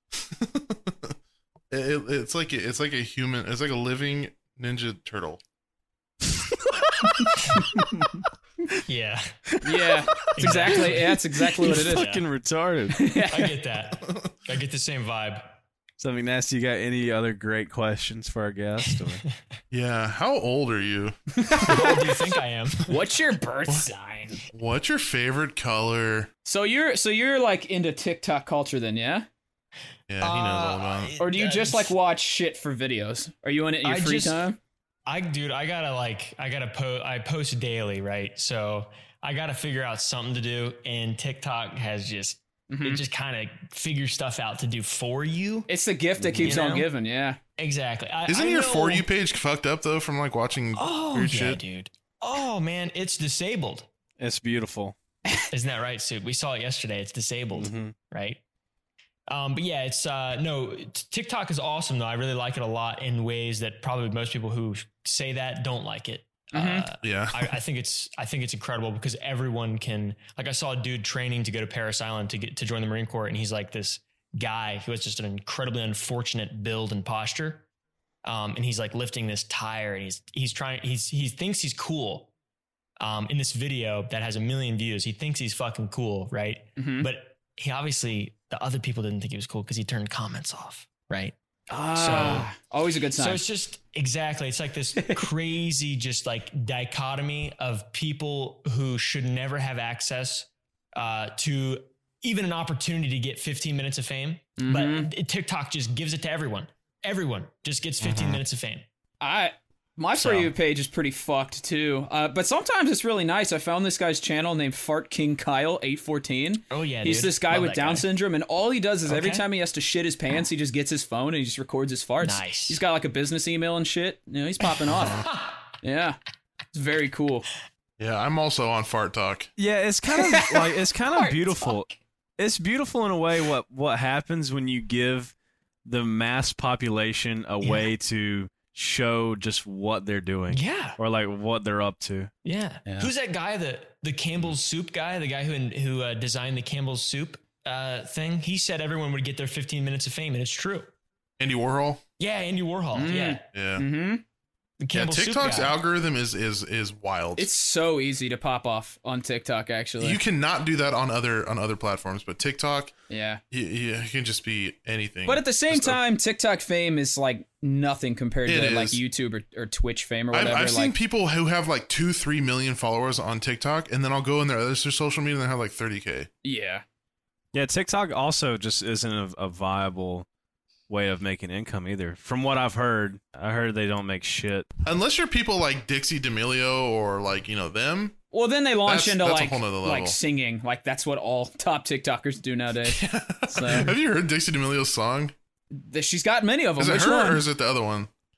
it, it's like it's like a human. It's like a living ninja turtle. Yeah, Yeah, it's exactly. Yeah, that's exactly what it is. Fucking retarded. I get that. I get the same vibe. Something nasty. You got any other great questions for our guest? Or? Yeah. How old are you? How old do you think I am? What's your birth sign? What's your favorite color? So you're so you're like into TikTok culture then, yeah? Yeah, he knows all about Uh, it. Or do you just like watch shit for videos? Are you in it in your I free just- time? I, dude, I gotta like, I gotta post, I post daily, right? So I gotta figure out something to do, and TikTok has just, Mhm. it just kind of figures stuff out to do for you. It's the gift that keeps You on know? giving, yeah. Exactly. I, Isn't I your know- For You page fucked up though from like watching Oh weird yeah, shit? dude. Oh man, it's disabled. It's beautiful. Isn't that right, Sue? We saw it yesterday. It's disabled, Mhm. right? Um, but yeah, it's uh, no. t- TikTok is awesome though. I really like it a lot in ways that probably most people who say that don't like it. Mhm. Uh, Yeah. I, I think it's I think it's incredible because everyone can. Like I saw a dude training to go to Parris Island to get to join the Marine Corps, and he's like this guy who has just an incredibly unfortunate build and posture. Um, and he's like lifting this tire, and he's he's trying. He's he thinks he's cool. Um, in this video that has a million views, he thinks he's fucking cool, right? Mhm. But he obviously the other people didn't think he was cool because he turned comments off, right? Ah, always a good So sign. it's just exactly, it's like this crazy, just like dichotomy of people who should never have access uh, to even an opportunity to get fifteen minutes of fame. Mhm. But TikTok just gives it to everyone. Everyone just gets fifteen minutes of fame. I my So- For You page is pretty fucked too. Uh, but sometimes it's really nice. I found this guy's channel named Fart King Kyle eight fourteen. Oh, yeah, He's dude. this guy Love with that Down guy. syndrome, and all he does is every Okay. time he has to shit his pants, he just gets his phone and he just records his farts. Nice. He's got like a business email and shit. You know, he's popping off. Yeah, it's very cool. Yeah, I'm also on Fart Talk. Yeah, it's kind of like it's kind of beautiful. It's beautiful in a way what what happens when you give the mass population a Yeah. way to show just what they're doing Yeah. or like what they're up to. Yeah. Yeah. Who's that guy? The the Campbell's soup guy, the guy who who uh, designed the Campbell's soup uh, thing. He said everyone would get their fifteen minutes of fame, and it's true. Andy Warhol. Yeah, Andy Warhol. Mm. Yeah, Yeah. Mm-hmm. the Yeah, Campbell's soup TikTok's guy. algorithm is is is wild. It's so easy to pop off on TikTok. Actually, you cannot do that on other on other platforms, but TikTok, yeah. you, you can just be anything. But at the same Just a- time, TikTok fame is like nothing compared It to like is. YouTube or, or Twitch fame or I've, whatever. I've seen like, people who have like two, three million followers on TikTok, and then I'll go in their other social media and they have like thirty k. yeah. Yeah, TikTok also just isn't a, a viable way of making income either. From what I've heard, I heard they don't make shit. Unless you're people like Dixie D'Amelio or like you know them. Well, then they launch That's- into that's a like whole nother level. like singing. Like that's what all top TikTokers do nowadays. So- Have you heard Dixie D'Amelio's song? The- She's got many of them. Is it Which her one? or is it the other one?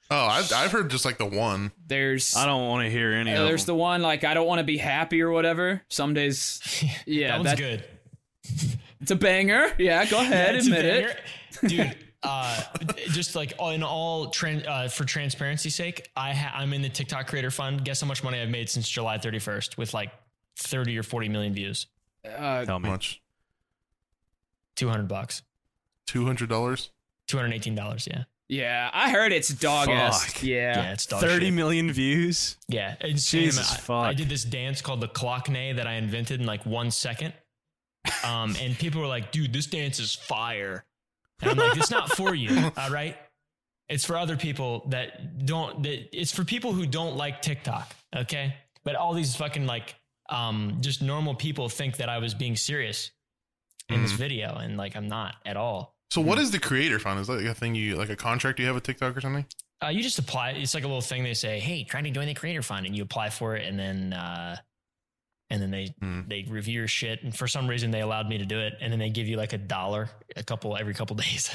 Oh, I've, I've heard just like the one. There's I don't want to hear any uh, of there's them. the one like I don't want to be happy or whatever. Some days, yeah, that one's that- good. It's a banger. Yeah, go ahead, Yeah, it's a admit it. banger. Dude. Uh, just like in all tran- uh, for transparency's sake, I ha- I'm in the TikTok creator fund. Guess how much money I've made since July thirty-first with like thirty or forty million views. Uh, Tell How me. much? two hundred bucks. Two hundred dollars. two hundred eighteen dollars. Yeah. yeah, I heard it's dog ass. Fuck. Yeah. Yeah. It's dog Thirty shit. million views. Yeah. It's Jesus I, fuck. I did this dance called the clock neigh that I invented in like one second. Um, and people were like, dude, this dance is fire. And I'm like, it's not for you. All right. It's for other people that don't, that it's for people who don't like TikTok. Okay. But all these fucking like, um, just normal people think that I was being serious in this video. And like, I'm not at all. So what is the creator fund? Is that like a thing you like a contract you have with TikTok or something? Uh, you just apply. It's like a little thing. They say, hey, try to join the creator fund, and you apply for it. And then, uh, and then they, Hmm. they review your shit. And for some reason they allowed me to do it. And then they give you like a dollar a couple, every couple days.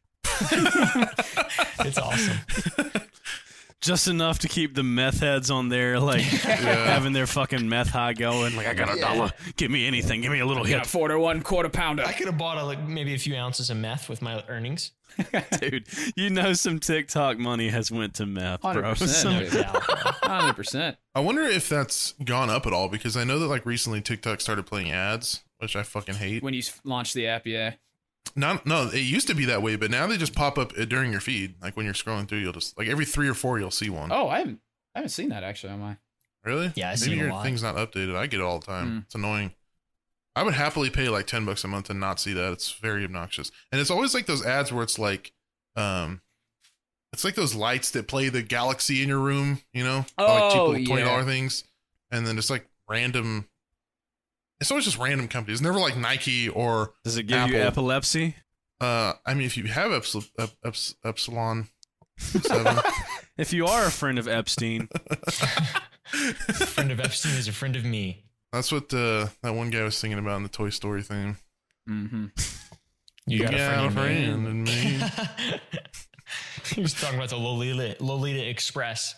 It's awesome. Just enough to keep the meth heads on there, like having their fucking meth high going. Like, I got a dollar. Give me anything. Give me a little Got a hit. four to one quarter pounder. I could have bought a, like maybe a few ounces of meth with my earnings. Dude, you know some TikTok money has went to meth, bro. one hundred percent, Some- No doubt. one hundred percent. I wonder if that's gone up at all because I know that like recently TikTok started playing ads, which I fucking hate. When you s- launch the app, yeah. Not no, it used to be that way, but now they just pop up uh, during your feed. Like when you're scrolling through, you'll just like every three or four you'll see one. Oh, I haven't I haven't seen that actually on my. Really? Yeah, I've Maybe seen a your lot. thing's not updated. I get it all the time. Mm. It's annoying. I would happily pay like ten bucks a month and not see that. It's very obnoxious. And it's always like those ads where it's like, um, it's like those lights that play the galaxy in your room, you know, like Oh, cheap twenty dollar yeah. things, and then it's like random. It's always just random companies. It's never like Nike or Does it give you Apple. epilepsy? uh. I mean, if you have Epsil- Ep- Eps- Epsilon seven, If you are a friend of Epstein, Friend of Epstein is a friend of me. that's what uh, that one guy was singing about in the Toy Story theme. Mm-hmm. You got Yeah, a friend, friend in me. in me. He was talking about the Lolita, Lolita Express.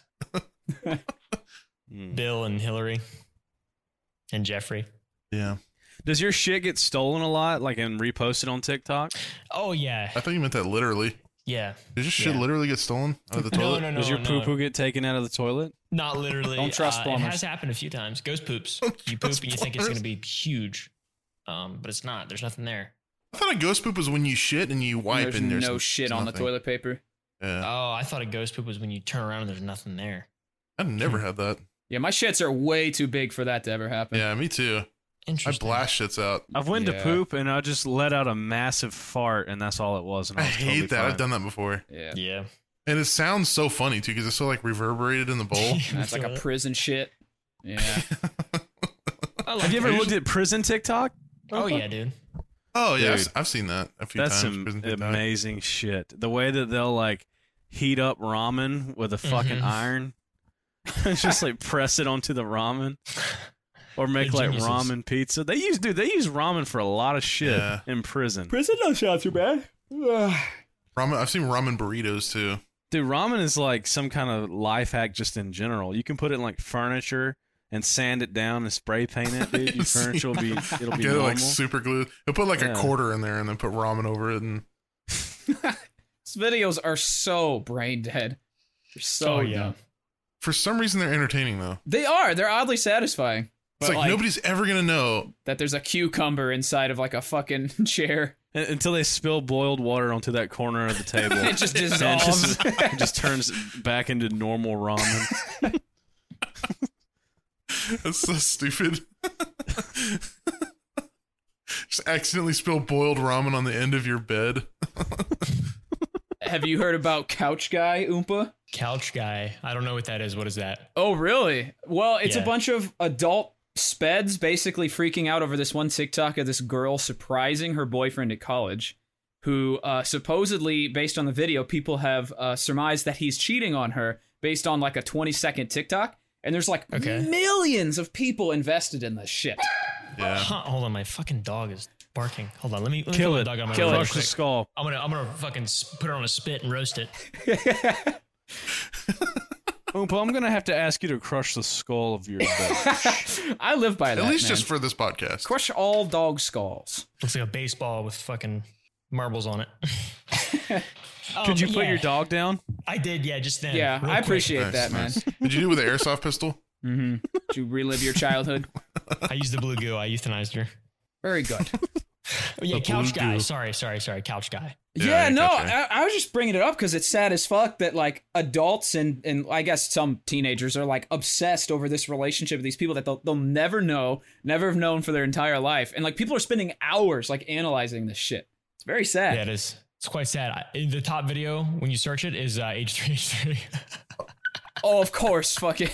Mm. Bill and Hillary and Jeffrey. Yeah, does your shit get stolen a lot, like and reposted on TikTok? Oh yeah, I thought you meant that literally. yeah. Did your shit Yeah. literally get stolen out of the No, toilet? no, no, Does your no. poo poo get taken out of the toilet? Not literally. Don't trust uh, It plumbers. has happened a few times. Ghost poops. Don't You poop trust and you think it's going plumbers. to be huge, um, but it's not. There's nothing there. I thought a ghost poop was when you shit and you wipe There's and there's no some- shit there's on the nothing. toilet paper. Yeah, Oh, I thought a ghost poop was when you turn around and there's nothing there. I've never had that. Yeah, my shits are way too big for that to ever happen. Yeah, me too. I Interesting. blast shits out. I've went to Yeah. poop and I just let out a massive fart and that's all it was. And I, I was hate totally that. fine. I've done that before, Yeah. Yeah. and it sounds so funny too because it's so like reverberated in the bowl. That's like a prison shit. Yeah. I like Have you ever it. looked at prison TikTok? Oh yeah, dude. Oh yeah, I've, Dude. I've seen that a few That's times. some Prison TikTok. amazing shit. The way that they'll like heat up ramen with a fucking Mhm. iron, it's just like press it onto the ramen, or make They're like geniuses. ramen pizza. They use dude. They use ramen for a lot of shit Yeah. in prison. Prison don't sound too bad. Ramen. I've seen ramen burritos too. Dude, ramen is like some kind of life hack just in general. You can put it in like furniture and sand it down and spray paint it, dude. Your I've seen furniture will be that. it'll be Get it normal. like super glued. They'll put like Yeah. a quarter in there and then put ramen over it. And These videos are so brain dead. They're so Oh, yeah. dumb. for some reason, they're entertaining though. They are. They're oddly satisfying. It's But like, nobody's ever gonna know. that there's a cucumber inside of like a fucking chair. Un- Until they spill boiled water onto that corner of the table. It just And it dissolves. just, it just turns back into normal ramen. That's so stupid. Just accidentally spill boiled ramen on the end of your bed. Have you heard about Couch Guy, Oompa? Couch guy. I don't know what that is. What is that? Oh, really? Well, it's a Yeah. bunch of adult speds basically freaking out over this one TikTok of this girl surprising her boyfriend at college, who uh, supposedly, based on the video, people have uh, surmised that he's cheating on her based on like a twenty second TikTok. And there's like Okay. millions of people invested in this shit. Yeah. Huh, hold on, my fucking dog is barking. Hold on, let me, let me Kill put my it. dog on my Kill it. real Crush the quick. skull. I'm gonna I'm gonna fucking s- put it on a spit and roast it. Oompa, I'm gonna have to ask you to crush the skull of your dog. I live by that. At least man. just for this podcast. Crush all dog skulls. Looks like a baseball with fucking marbles on it. Could Um, you put yeah. your dog down? I did, yeah, just then. Yeah, real I quick. appreciate Nice, that, nice. man. Did you do it with an airsoft pistol? Mm-hmm. Did you relive your childhood? I used the blue goo. I euthanized her. Very good. Oh, yeah, The couch blue guy. goo. Sorry, sorry, sorry. Couch guy. Yeah, Yeah, no, gotcha. I, I was just bringing it up because it's sad as fuck that like adults and and I guess some teenagers are like obsessed over this relationship with these people that they'll they'll never know, never have known for their entire life, and like people are spending hours like analyzing this shit. It's very sad. Yeah, it is. It's quite sad. I, the top video when you search it is uh, H three H three. Oh, of course, fucking.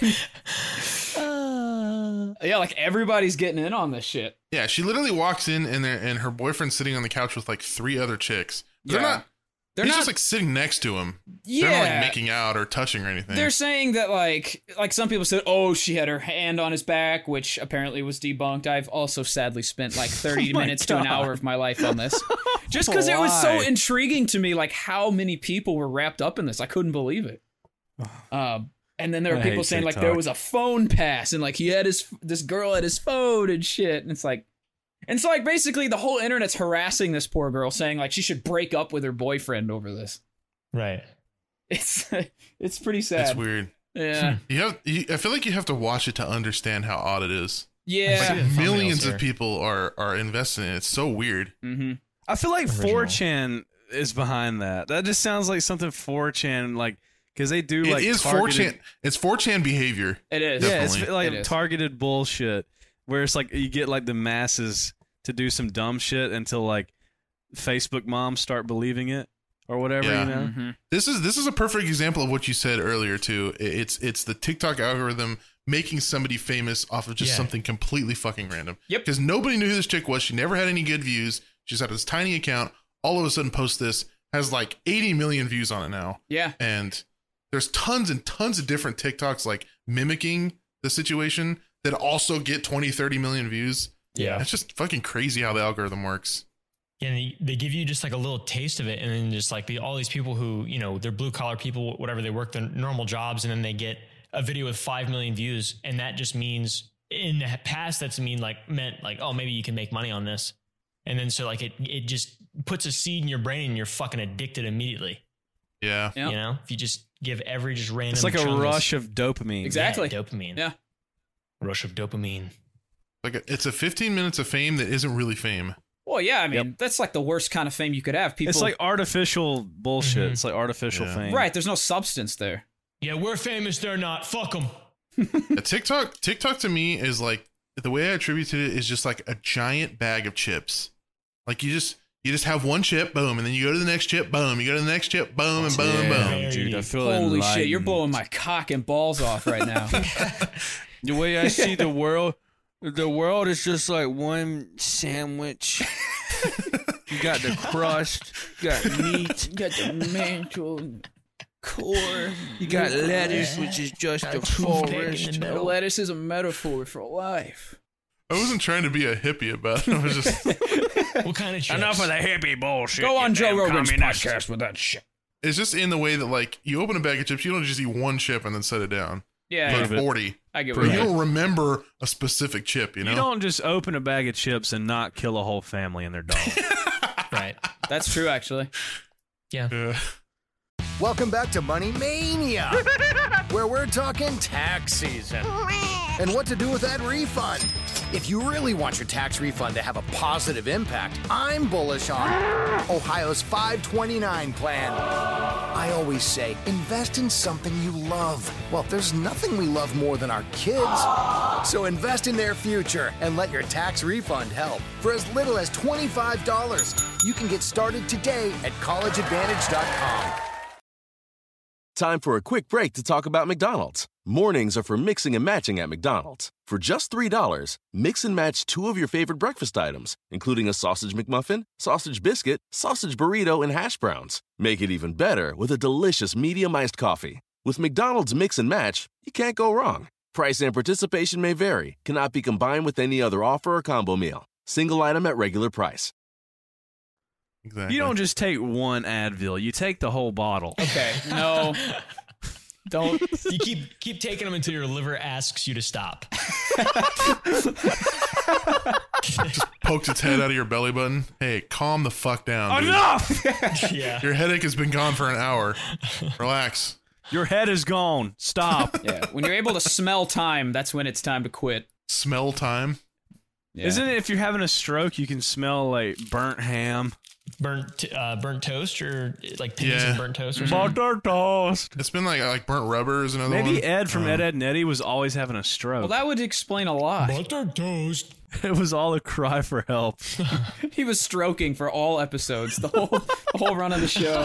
Yeah, like everybody's getting in on this shit. Yeah, she literally walks in and there and her boyfriend's sitting on the couch with like three other chicks. They're Yeah. not. They're he's not just like sitting next to him. yeah. They're not like making out or touching or anything. They're saying that like like some people said, oh, she had her hand on his back, which apparently was debunked. I've also sadly spent like thirty Oh my minutes to an God. hour of my life on this. Just because it was so Why? intriguing to me, like how many people were wrapped up in this. I couldn't believe it. Um, and then there were I people hate saying like TikTok. there was a phone pass and like he had his this girl had his phone and shit. And it's like and so like basically the whole internet's harassing this poor girl, saying like she should break up with her boyfriend over this. Right. It's it's pretty sad. It's weird. Yeah. You have. You, I feel like you have to watch it to understand how odd it is. Yeah. see the thumbnails Millions here. of people are are investing in it. It's so weird. Mm-hmm. I feel like Original. four chan is behind that. That just sounds like something four chan like because they do like it is targeted- four chan. It's four chan behavior. It is. Yeah, it's Definitely. like It is. targeted bullshit where it's like you get like the masses to do some dumb shit until like Facebook moms start believing it or whatever, Yeah. you know. Mm-hmm. This is this is a perfect example of what you said earlier too. It- It's it's the TikTok algorithm making somebody famous off of just Yeah. something completely fucking random. Yep. Because nobody knew who this chick was. She never had any good views. She just had this tiny account. All of a sudden, post this has like eighty million views on it now. Yeah. And there's tons and tons of different TikToks like mimicking the situation that also get twenty, thirty million views. Yeah. It's just fucking crazy how the algorithm works. And they, they give you just like a little taste of it, and then just like the, all these people who, you know, they're blue collar people, whatever, they work their normal jobs, and then they get a video with five million views, and that just means in the past that's mean like meant like, oh, maybe you can make money on this, and then so like it it just puts a seed in your brain, and you're fucking addicted immediately. Yeah. Yep. You know, if you just give every just random, It's like a chunk of- rush of dopamine. Exactly. yeah, dopamine, Yeah. rush of dopamine. Like a, it's a fifteen minutes of fame that isn't really fame. Well, yeah. I mean, Yep. that's like the worst kind of fame you could have. People. It's like artificial bullshit. Mhm. It's like artificial Yeah. fame. right. There's no substance there. Yeah, we're famous, they're not. Fuck them. A TikTok TikTok to me is like the way I attribute it is just like a giant bag of chips. Like you just you just have one chip, boom, and then you go to the next chip, boom, you go to the next chip, boom, and boom, Damn, boom. dude, I feel Holy shit! You're enlightened. blowing my cock and balls off right now. The way I see the world, the world is just like one sandwich. You got the crust, you got meat, you got the mantle, core. you got lettuce, which is just a forest. The lettuce is a metaphor for life. I wasn't trying to be a hippie about it. I was just What kind of chips? Enough of the hippie bullshit. Go on you Joe damn Rogan's communist. podcast with that shit. it's just in the way that like you open a bag of chips, you don't just eat one chip and then set it down. Yeah, Like Prove it. forty. I get But what you you're don't remember a specific chip, you know? You don't just open a bag of chips and not kill a whole family and their dog. Right. That's true, actually. Yeah. Yeah. Welcome back to Money Mania, where we're talking tax season and what to do with that refund. If you really want your tax refund to have a positive impact, I'm bullish on Ohio's five twenty-nine plan. I always say, invest in something you love. Well, there's nothing we love more than our kids. So invest in their future and let your tax refund help. For as little as twenty-five dollars, you can get started today at college advantage dot com. Time for a quick break to talk about McDonald's. Mornings are for mixing and matching at McDonald's. For just three dollars, mix and match two of your favorite breakfast items, including a sausage McMuffin, sausage biscuit, sausage burrito, and hash browns. Make it even better with a delicious medium iced coffee. With McDonald's Mix and Match, you can't go wrong. Price and participation may vary, cannot be combined with any other offer or combo meal. Single item at regular price. Exactly. You don't just take one Advil, you take the whole bottle. Okay, no. Don't. You keep keep taking them until your liver asks you to stop. Just pokes its head out of your belly button. Hey, calm the fuck down, dude. Enough! Yeah. Your headache has been gone for an hour. Relax. Your head is gone. Stop. Yeah, when you're able to smell time, that's when it's time to quit. Smell time. Yeah. Isn't it if you're having a stroke, you can smell like burnt ham? Burnt uh, burnt toast or like pennies Yeah. and burnt toast or something. Butter toast. It's been like like burnt rubber is another one. Maybe Ed from Um, Ed, Ed and Eddie was always having a stroke. Well, that would explain a lot. Butter toast. It was all a cry for help. He was stroking for all episodes, the whole the whole run of the show.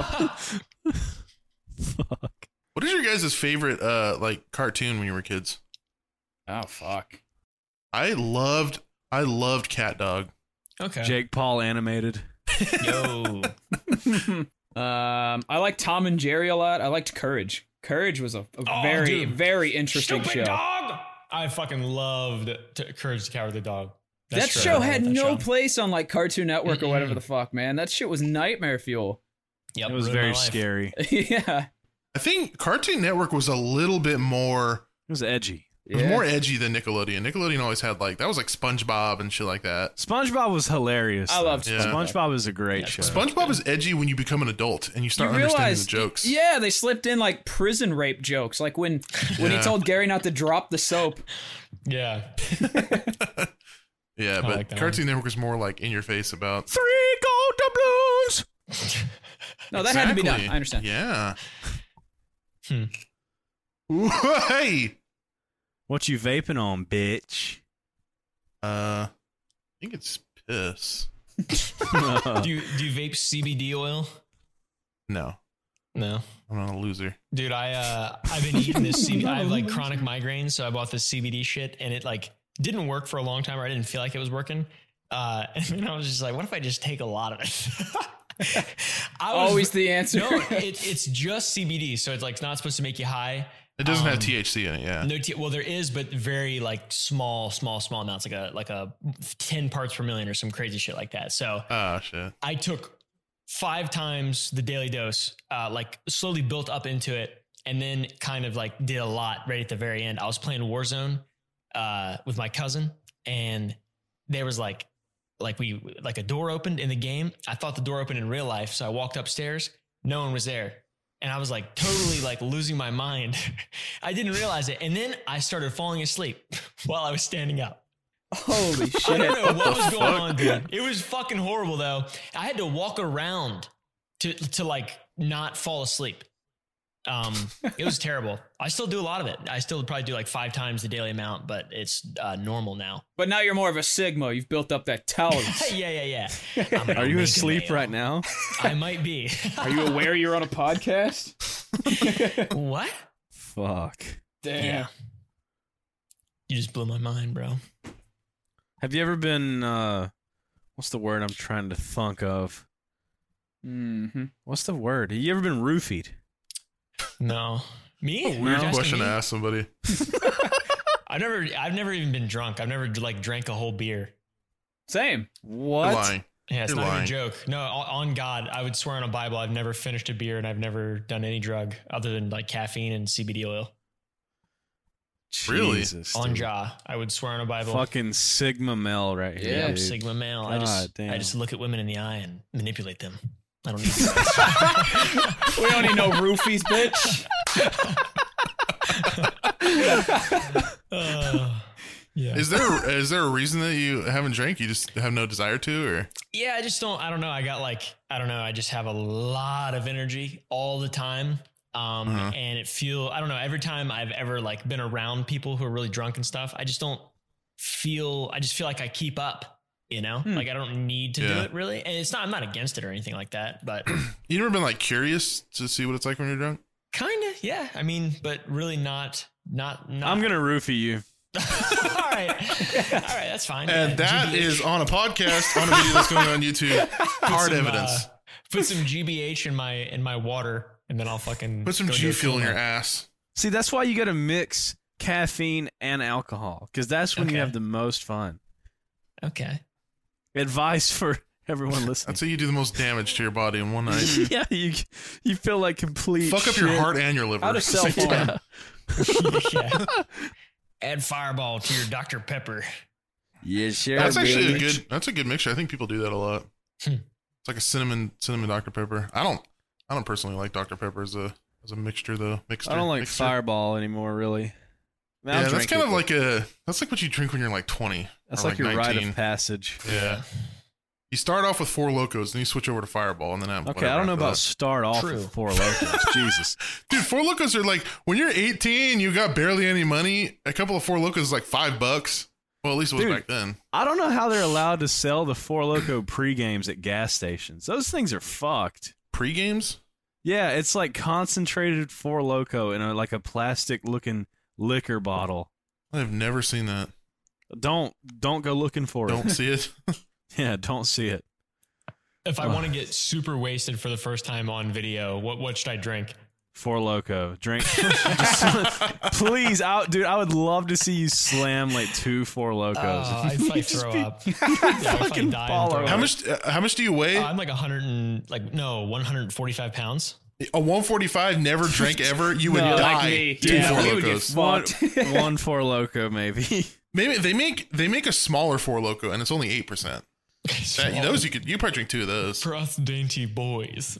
Fuck. What is your guys' favorite uh like cartoon when you were kids? Oh fuck. I loved I loved Cat Dog. Okay. Jake Paul animated. Yo. Um, I liked Tom and Jerry a lot. I liked Courage. Courage was a, a Oh, very dude. very interesting Stupid show. dog. I fucking loved t- Courage the Cowardly Dog. That That's true. show I had love that no show. place on like Cartoon Network or whatever Mm-mm. the fuck, man. That shit was nightmare fuel. Yep, It was ruined my very life. scary. Yeah. I think Cartoon Network was a little bit more It was edgy. it was Yeah. more edgy than Nickelodeon. Nickelodeon always had like that was like SpongeBob and shit like that. SpongeBob was hilarious. I though. loved Yeah. SpongeBob. SpongeBob is a great Yeah, show. SpongeBob is edgy when you become an adult and you start You understanding realize, the jokes. yeah, they slipped in like prison rape jokes, like when when he Yeah. told Gary not to drop the soap. Yeah. Yeah, I but like that Cartoon Network was more like in your face about Three gold doubloons. No, that had to be done. Exactly. I understand. Yeah. Hmm. Ooh, hey. What you vaping on, bitch? Uh, I think it's piss. do you do you vape C B D oil? No, No. I'm not a loser. Dude, I uh I've been eating this C B D. I have like chronic migraines, so I bought this C B D shit and it like didn't work for a long time, or I didn't feel like it was working. Uh and then I was just like, what if I just take a lot of it? I was, Always the answer. No, it, it's just C B D, so it's like not supposed to make you high. It doesn't Um, have T H C in it. Yeah. No, T- well, there is, but very like small, small, small amounts, like a like a ten parts per million or some crazy shit like that. So Oh shit. I took five times the daily dose, uh, like slowly built up into it, and then kind of like did a lot right at the very end. I was playing Warzone uh, with my cousin, and there was like, like we like a door opened in the game. I thought the door opened in real life, so I walked upstairs. No one was there, and I was like totally like losing my mind. I didn't realize it, and then I started falling asleep while I was standing up. Holy I shit. don't know what was going on, dude. It was fucking horrible, though. I had to walk around to to like not fall asleep. Um, it was terrible. I still do a lot of it. I still probably do like five times the daily amount, but it's uh, normal now. But now you're more of a Sigma. You've built up that tolerance. yeah, yeah, yeah. I'm an Are you omega asleep male. right now? I might be. Are you aware you're on a podcast? What? Fuck. Damn. Yeah. You just blew my mind, bro. Have you ever been, uh, what's the word I'm trying to think of? Mm-hmm. What's the word? Have you ever been roofied? No. Me? Weird You're asking question me? to ask somebody. I've never, I've never even been drunk. I've never like drank a whole beer. Same. You're What? lying. Yeah, it's You're not lying. even a joke. No, on on God, I would swear on a Bible, I've never finished a beer and I've never done any drug other than like caffeine and C B D oil. Really? Jesus, On dude. Jah, I would swear on a Bible. Fucking Sigma male right here. yeah, dude. Sigma male. I God just, damn. I just look at women in the eye and manipulate them. I don't need drugs. We don't need no roofies, bitch. Uh, yeah. Is there is there a reason that you haven't drank? You just have no desire to, or Yeah, I just don't. I don't know. I got like, I don't know. I just have a lot of energy all the time. Um, Uh-huh. and it feel, I don't know, every time I've ever like been around people who are really drunk and stuff, I just don't feel, I just feel like I keep up, you know, like I don't need to do Yeah. it really. And it's not, I'm not against it or anything like that, but you never been like curious to see what it's like when you're drunk? kind of, yeah. I mean, but really not, not, not. I'm gonna roofie you. all right. All right. That's fine. And Yeah, that G B H. is on a podcast on a video that's going on YouTube. Hard some, evidence. uh, put some G B H in my, in my water and then I'll fucking Put some go G do a Fuel in cool your night. ass. See, that's why you gotta mix caffeine and alcohol, because that's when you Okay. have the most fun. Okay. Advice for Everyone listening. That's how you do the most damage to your body in one night. Yeah, you you feel like complete Fuck up shit. your heart and your liver. How to self harm. yeah. Add Fireball to your Doctor Pepper. Yes, sir. That's actually a bitch. good. That's a good mixture. I think people do that a lot. Hmm. It's like a cinnamon cinnamon Doctor Pepper. I don't. I don't personally like Doctor Pepper as a as a mixture though. Mixture. I don't like mixture. Fireball anymore, really. I mean, I'll Yeah, that's drink kind it, of but like a. That's like what you drink when you're like twenty. that's or like, your rite nineteen. of passage. Yeah. You start off with Four Locos, and you switch over to Fireball, and then have Okay, whatever I don't know after about that. start off True. with Four Locos. Jesus. Dude, Four Locos are like when you're eighteen, you got barely any money. A couple of Four Locos is like five bucks. Well, at least it was Dude. back then. I don't know how they're allowed to sell the Four Loco pre-games at gas stations. Those things are fucked. Pre-games? Yeah, it's like concentrated Four Loco in a like a plastic-looking liquor bottle. I've never seen that. Don't don't go looking for Don't it. see it. Yeah, don't see it. If I Ugh. want to get super wasted for the first time on video, what what should I drink? Four Loco. Drink. Just, please, out, dude. I would love to see you slam like two Four Locos. Uh, I might throw up. Yeah, fucking die and fall throw over. How up. much? Uh, how much do you weigh? Uh, I'm like a hundred and like no, one hundred forty-five pounds. A one forty-five, never drank ever. You would No, die. like me. Two Yeah, Four we would get Locos. one, fucked. one Four Loco, maybe. Maybe they make they make a smaller Four Loco, and it's only eight percent. Those you could you probably drink two of those. For us dainty boys.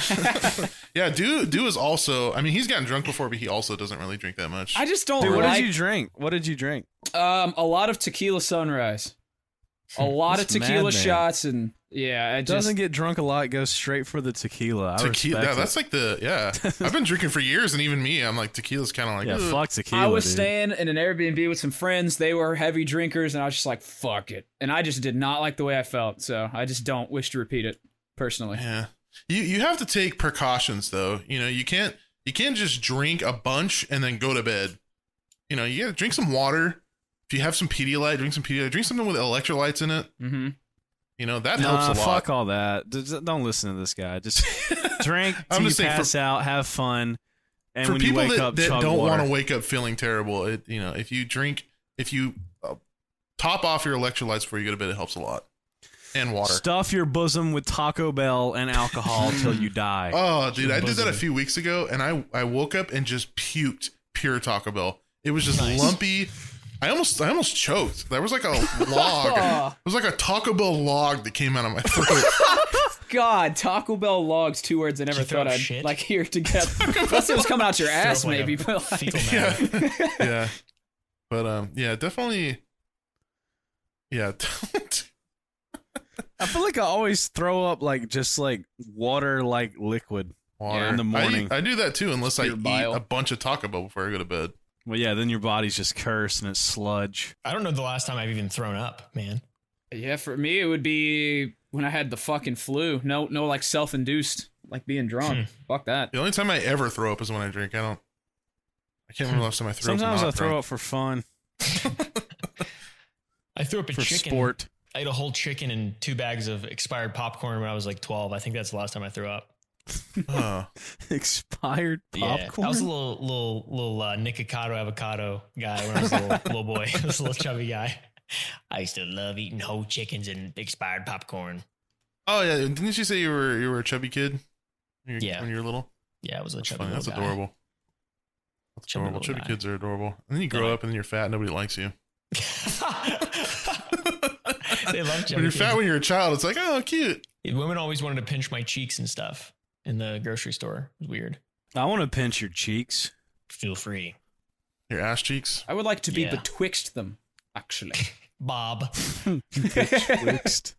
Yeah, Do Do is also. I mean, he's gotten drunk before, but he also doesn't really drink that much. I just don't Dude, what like did you drink? What did you drink? um a lot of tequila sunrise. A lot of This tequila madman. shots and yeah, it just Doesn't get drunk a lot. Goes straight for the tequila. I Tequila. respect Yeah, it. that's like the yeah. I've been drinking for years, and even me, I'm like tequila's kind of like yeah. ugh. Fuck tequila. I was dude. staying in an Airbnb with some friends. They were heavy drinkers, and I was just like, fuck it. And I just did not like the way I felt, so I just don't wish to repeat it personally. Yeah. You you have to take precautions though. You know, you can't you can't just drink a bunch and then go to bed. You know, you gotta drink some water. If you have some Pedialyte, drink some Pedialyte. Drink something with electrolytes in it. Mm-hmm. You know, that Nah, helps a lot. fuck all that. Just don't listen to this guy. Just drink I'm till you just saying for- pass out, have fun, and For when you people wake that, up, that chug don't water. want to wake up feeling terrible, it, you know, if you drink, if you uh, top off your electrolytes before you go to bed, it helps a lot. And water. Stuff your bosom with Taco Bell and alcohol till you die. Oh, dude, Your I did that a bosom. few weeks ago, and I I woke up and just puked pure Taco Bell. It was just Nice. lumpy. I almost I almost choked. There was like a log. It was like a Taco Bell log that came out of my throat. God, Taco Bell logs, two words I never you throw thought up I'd shit? like hear together. Unless it was coming out your Throw ass, up like maybe. a But like, fecal matter. yeah, yeah. But um, yeah, definitely. Yeah, I feel like I always throw up like just like water like liquid. water in the morning. I, I do that too, unless I Pure eat bile. a bunch of Taco Bell before I go to bed. Well, yeah, then your body's just cursed and it's sludge. I don't know the last time I've even thrown up, man. yeah, for me it would be when I had the fucking flu. No, no, like self-induced, like being drunk. Hmm. Fuck that. The only time I ever throw up is when I drink. I don't. I can't remember the last time I threw Sometimes up. I throw up for fun, I threw up a for chicken. sport. I ate a whole chicken and two bags of expired popcorn when I was like twelve. I think that's the last time I threw up. Oh. Expired Yeah, popcorn. I was a little, little, little uh, Nicocado avocado guy when I was a little, little boy. I was a little chubby guy. I used to love eating whole chickens and expired popcorn. Oh yeah, didn't you say you were you were a chubby kid? When you- Yeah. when you were little. Yeah, I was a That's chubby funny. That's little guy. adorable. That's Chubby adorable. little Chubby guy. kids are adorable. And then you grow Yeah. up and then you're fat. Nobody likes you. They love chubby When you're kids. fat when you're a child, it's like, oh, cute. Women always wanted to pinch my cheeks and stuff in the grocery store. It was weird. I want to pinch your cheeks. Feel free, Your ass cheeks. I would like to be Yeah. betwixt them, actually. Bob. Betwixt.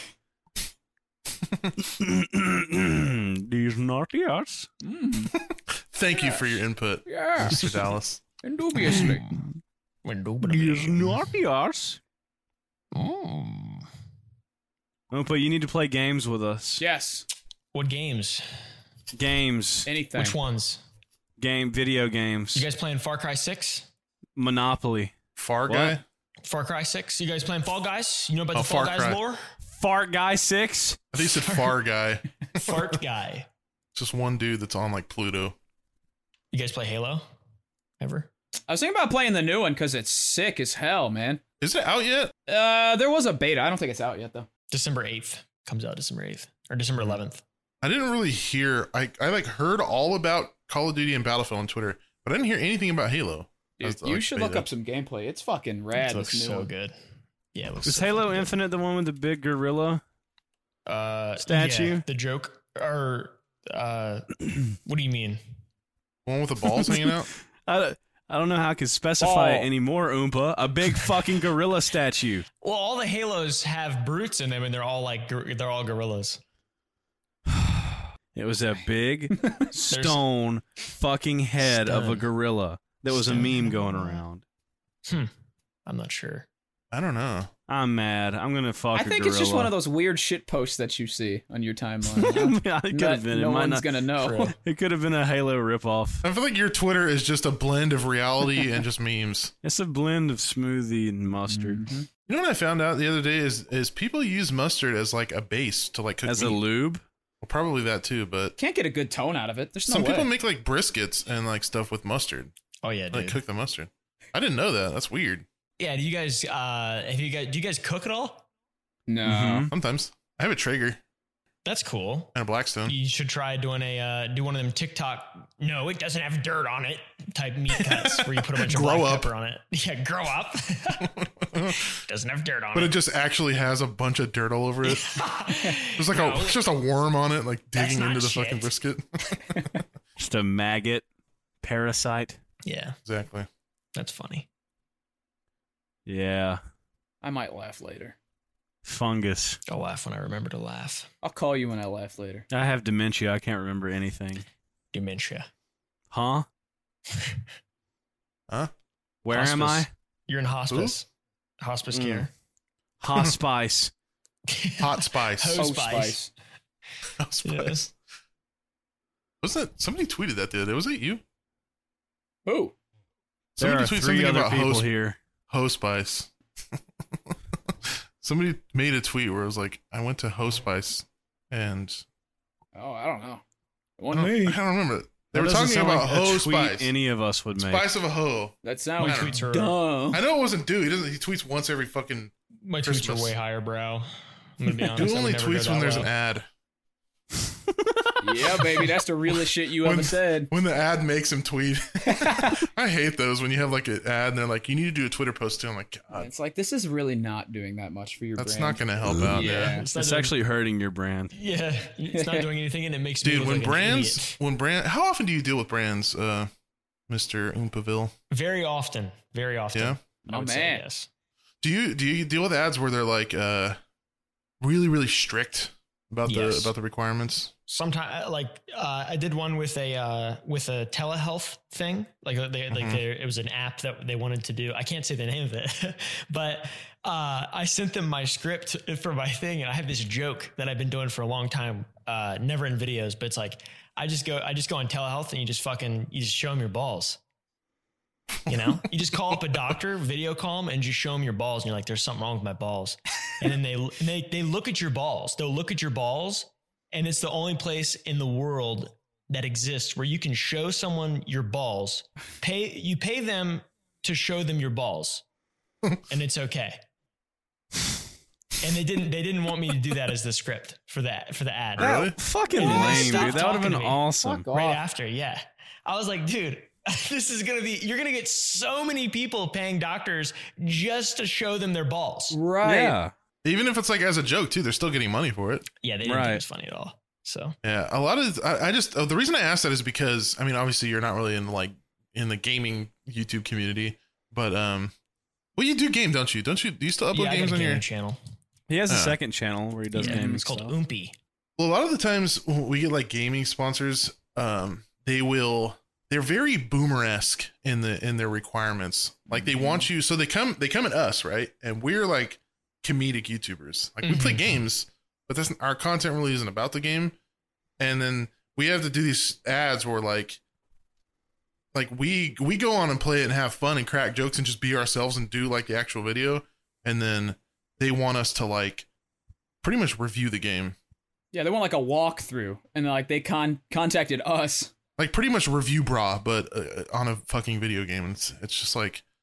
These naughty ass. Thank you for your input, Yeah, Mister Dallas. indubiously. These naughty ass. Mm. Oh, but you need to play games with us. Yes, What games? Games. anything. Which ones? Game. Video games. You guys playing Far Cry six? Monopoly. Far What? guy. Far Cry six? You guys playing Fall Guys? You know about Oh, the Fall Far Guys Cry. lore? Fart Guy six. I think you said far guy. Fart Guy. It's just one dude that's on like Pluto. You guys play Halo? Ever? I was thinking about playing the new one because it's sick as hell, man. Is it out yet? Uh, there was a beta. I don't think it's out yet though. December eighth. Comes out December eighth or December eleventh. I didn't really hear. I I like heard all about Call of Duty and Battlefield on Twitter, but I didn't hear anything about Halo. Dude, That's, you like, should beta. look up some gameplay. It's fucking rad. It looks this new so one. good. Yeah, it looks Is so Halo fucking good. Infinite the one with the big gorilla? uh, statue? Yeah, the joke or uh, what do you mean? One with the balls hanging out. I, I don't know how I could specify Ball. it anymore, Oompa. A big fucking gorilla statue. Well, all the Halos have brutes in them, and they're all like gor- they're all gorillas. It was a big stone fucking head of a Stone. gorilla. There was a Stone. meme going around. Hmm. I'm not sure. I don't know. I'm mad. I'm gonna fuck I a think gorilla. it's just one of those weird shit posts that you see on your timeline. it could That have been. no it might one's not, gonna know. It could have been a Halo ripoff. I feel like your Twitter is just a blend of reality and just memes. It's a blend of smoothie and mustard. Mm-hmm. You know what I found out the other day is is people use mustard as like a base to like cook As meat. a lube. Well, probably that too, but Can't get a good tone out of it. There's no some way. people make like briskets and like stuff with mustard. Oh yeah, dude. Like cook the mustard. I didn't know that. That's weird. Yeah, do you guys uh have you guys do you guys cook at all? No. Mhm. Sometimes I have a Traeger That's cool. and a Blackstone. You should try doing a uh, do one of them TikTok. No, it doesn't have dirt on it. Type meat cuts where you put a bunch of Grow black up. pepper on it. Yeah, grow up. Doesn't have dirt on But it. it just actually has a bunch of dirt all over it. There's like a it's just a worm on it, like That's digging not into the shit. fucking brisket. Just a maggot. Parasite. Yeah, Exactly. that's funny. Yeah. I might laugh later. Fungus. I'll laugh when I remember to laugh. I'll call you when I laugh later. I have dementia. I can't remember anything. Dementia. Huh? Huh? Where am I? Hospice. You're in hospice. Hospice Mm. care. Hospice. Hot spice. Ho- Oh, spice. spice. Hot spice. Was that somebody tweeted that the other day? Was it you? Who? There Somebody are tweeted three something other about people ho, here. ho spice. Somebody made a tweet where it was like, I went to Ho Spice and Oh, I don't know. I One don't, me. I don't remember. They That were doesn't talking sound about like a Ho tweet Spice. any of us would make. Spice of a hoe. That sounds My tweets are- dumb. I know it wasn't dude. He doesn't. He tweets once every fucking. My tweets Christmas. are way higher brow. I'm gonna be honest. Dude I would only never go tweets that when there's low. an ad. Yeah, baby, that's the realest shit you When- ever said. When the ad makes him tweet. I hate those when you have like an ad and they're like, you need to do a Twitter post too. I'm like, God, It's like this is really not doing that much for your that's brand. not going to help out Yeah. there. It's, not It's doing- actually hurting your brand. yeah, it's not doing anything, and it makes me Dude, look when like an brands, idiot. when brand, how often do you deal with brands, uh, Mister Oompaville? Very often, very often. Yeah. I Oh, would say man. yes. Do you do you deal with ads where they're like uh, really really strict about Yes. the about the requirements? Sometimes, like uh, I did one with a uh, with a telehealth thing. Like uh, they, like Mhm. they, it was an app that they wanted to do. I can't say the name of it, but uh, I sent them my script for my thing, and I have this joke that I've been doing for a long time. Uh, never in videos, but it's like I just go I just go on telehealth, and you just fucking you just show them your balls. You know, you just call up a doctor, video call them, and just show them your balls, and you're like, "There's something wrong with my balls," and then they and they they look at your balls. They'll look at your balls. And it's the only place in the world that exists where you can show someone your balls, pay, you pay them to show them your balls, and it's okay. And they didn't, they didn't want me to do that as the script for that, for the ad. Really? Fucking Yeah, lame, stop dude. That would have talking been to me. awesome. Fuck Right off. after. Yeah. I was like, dude, this is going to be, you're going to get so many people paying doctors just to show them their balls. Right. Yeah. Even if it's like as a joke too, they're still getting money for it. Yeah. They didn't Right. think it was funny at all. So Yeah, a lot of I, I just oh, the reason I asked that is because I mean obviously you're not really in the, like in the gaming YouTube community, but um, well you do game don't you? Don't you? Do you still upload yeah, I games got a on your? gaming channel. He has a Uh, second channel where he does Yeah, gaming it's called stuff. Oompy. Well, a lot of the times when we get like gaming sponsors, um, they will they're very boomer-esque in the in their requirements. Like they want you, so they come they come at us, right? And we're like comedic YouTubers. Like we play Mhm. games, but that's our content really isn't about the game. And then we have to do these ads where like like we we go on and play it and have fun and crack jokes and just be ourselves and do like the actual video, and then they want us to like pretty much review the game. Yeah, they want like a walkthrough, and like they con contacted us. Like pretty much review bra, but uh, on a fucking video game. It's it's just like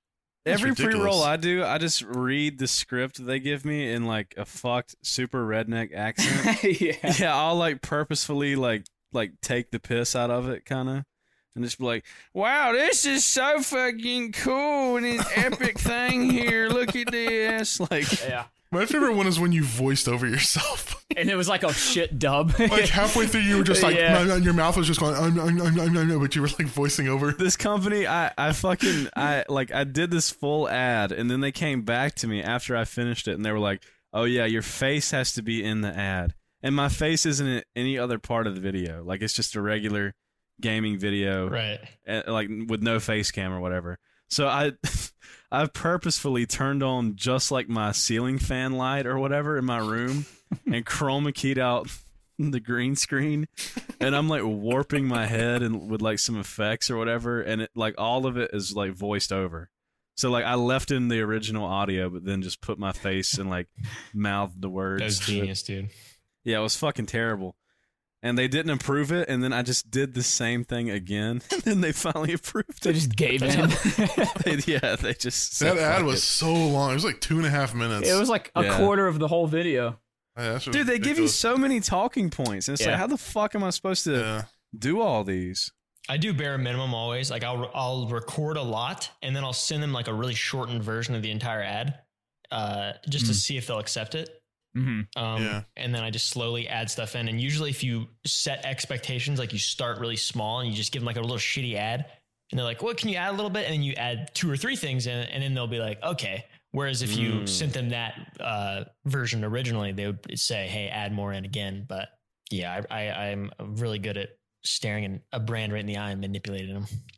every ridiculous. pre-roll I do, I just read the script they give me in like a fucked super redneck accent. yeah. Yeah, I'll like purposefully like like take the piss out of it, kind of, and just be like, "Wow, this is so fucking cool and an epic thing here. Look at this!" Like, Yeah. My favorite one is when you voiced over yourself. And it was like a shit dub. Like halfway through, you were just like, Yeah. your mouth was just going, I'm, I'm, I'm, I'm, I'm, but you were like voicing over. this company, I I fucking I like I did this full ad, and then they came back to me after I finished it, and they were like, "Oh yeah, your face has to be in the ad." And my face isn't in any other part of the video. Like, it's just a regular gaming video, Right. uh, like with no face cam or whatever. So I, I purposefully turned on just like my ceiling fan light or whatever in my room, and chroma keyed out the green screen, and I'm like warping my head and with like some effects or whatever, and it like all of it is like voiced over. So like I left in the original audio, but then just put my face and like mouthed the words. That was genius, dude. Yeah, it was fucking terrible. And they didn't approve it, and then I just did the same thing again, and then they finally approved They it. just gave in. They- yeah, they just said, That ad "Fuck was it." so long. It was like two and a half minutes. It was like a Yeah. quarter of the whole video. Yeah, that's Dude, they give you ridiculous. so many talking points, and it's Yeah. like, how the fuck am I supposed to Yeah. do all these? I do bare minimum always. Like I'll I'll record a lot and then I'll send them like a really shortened version of the entire ad, uh, just to see if they'll accept it. Mm-hmm. Um, Yeah. And then I just slowly add stuff in. And usually, if you set expectations, like you start really small and you just give them like a little shitty ad, and they're like, "What can you add a little bit?" And then you add two or three things in, and then they'll be like, "Okay." Whereas if you Mm. sent them that uh, version originally, they would say, "Hey, add more in again." But yeah, I, I, I'm really good at staring in a brand right in the eye and manipulating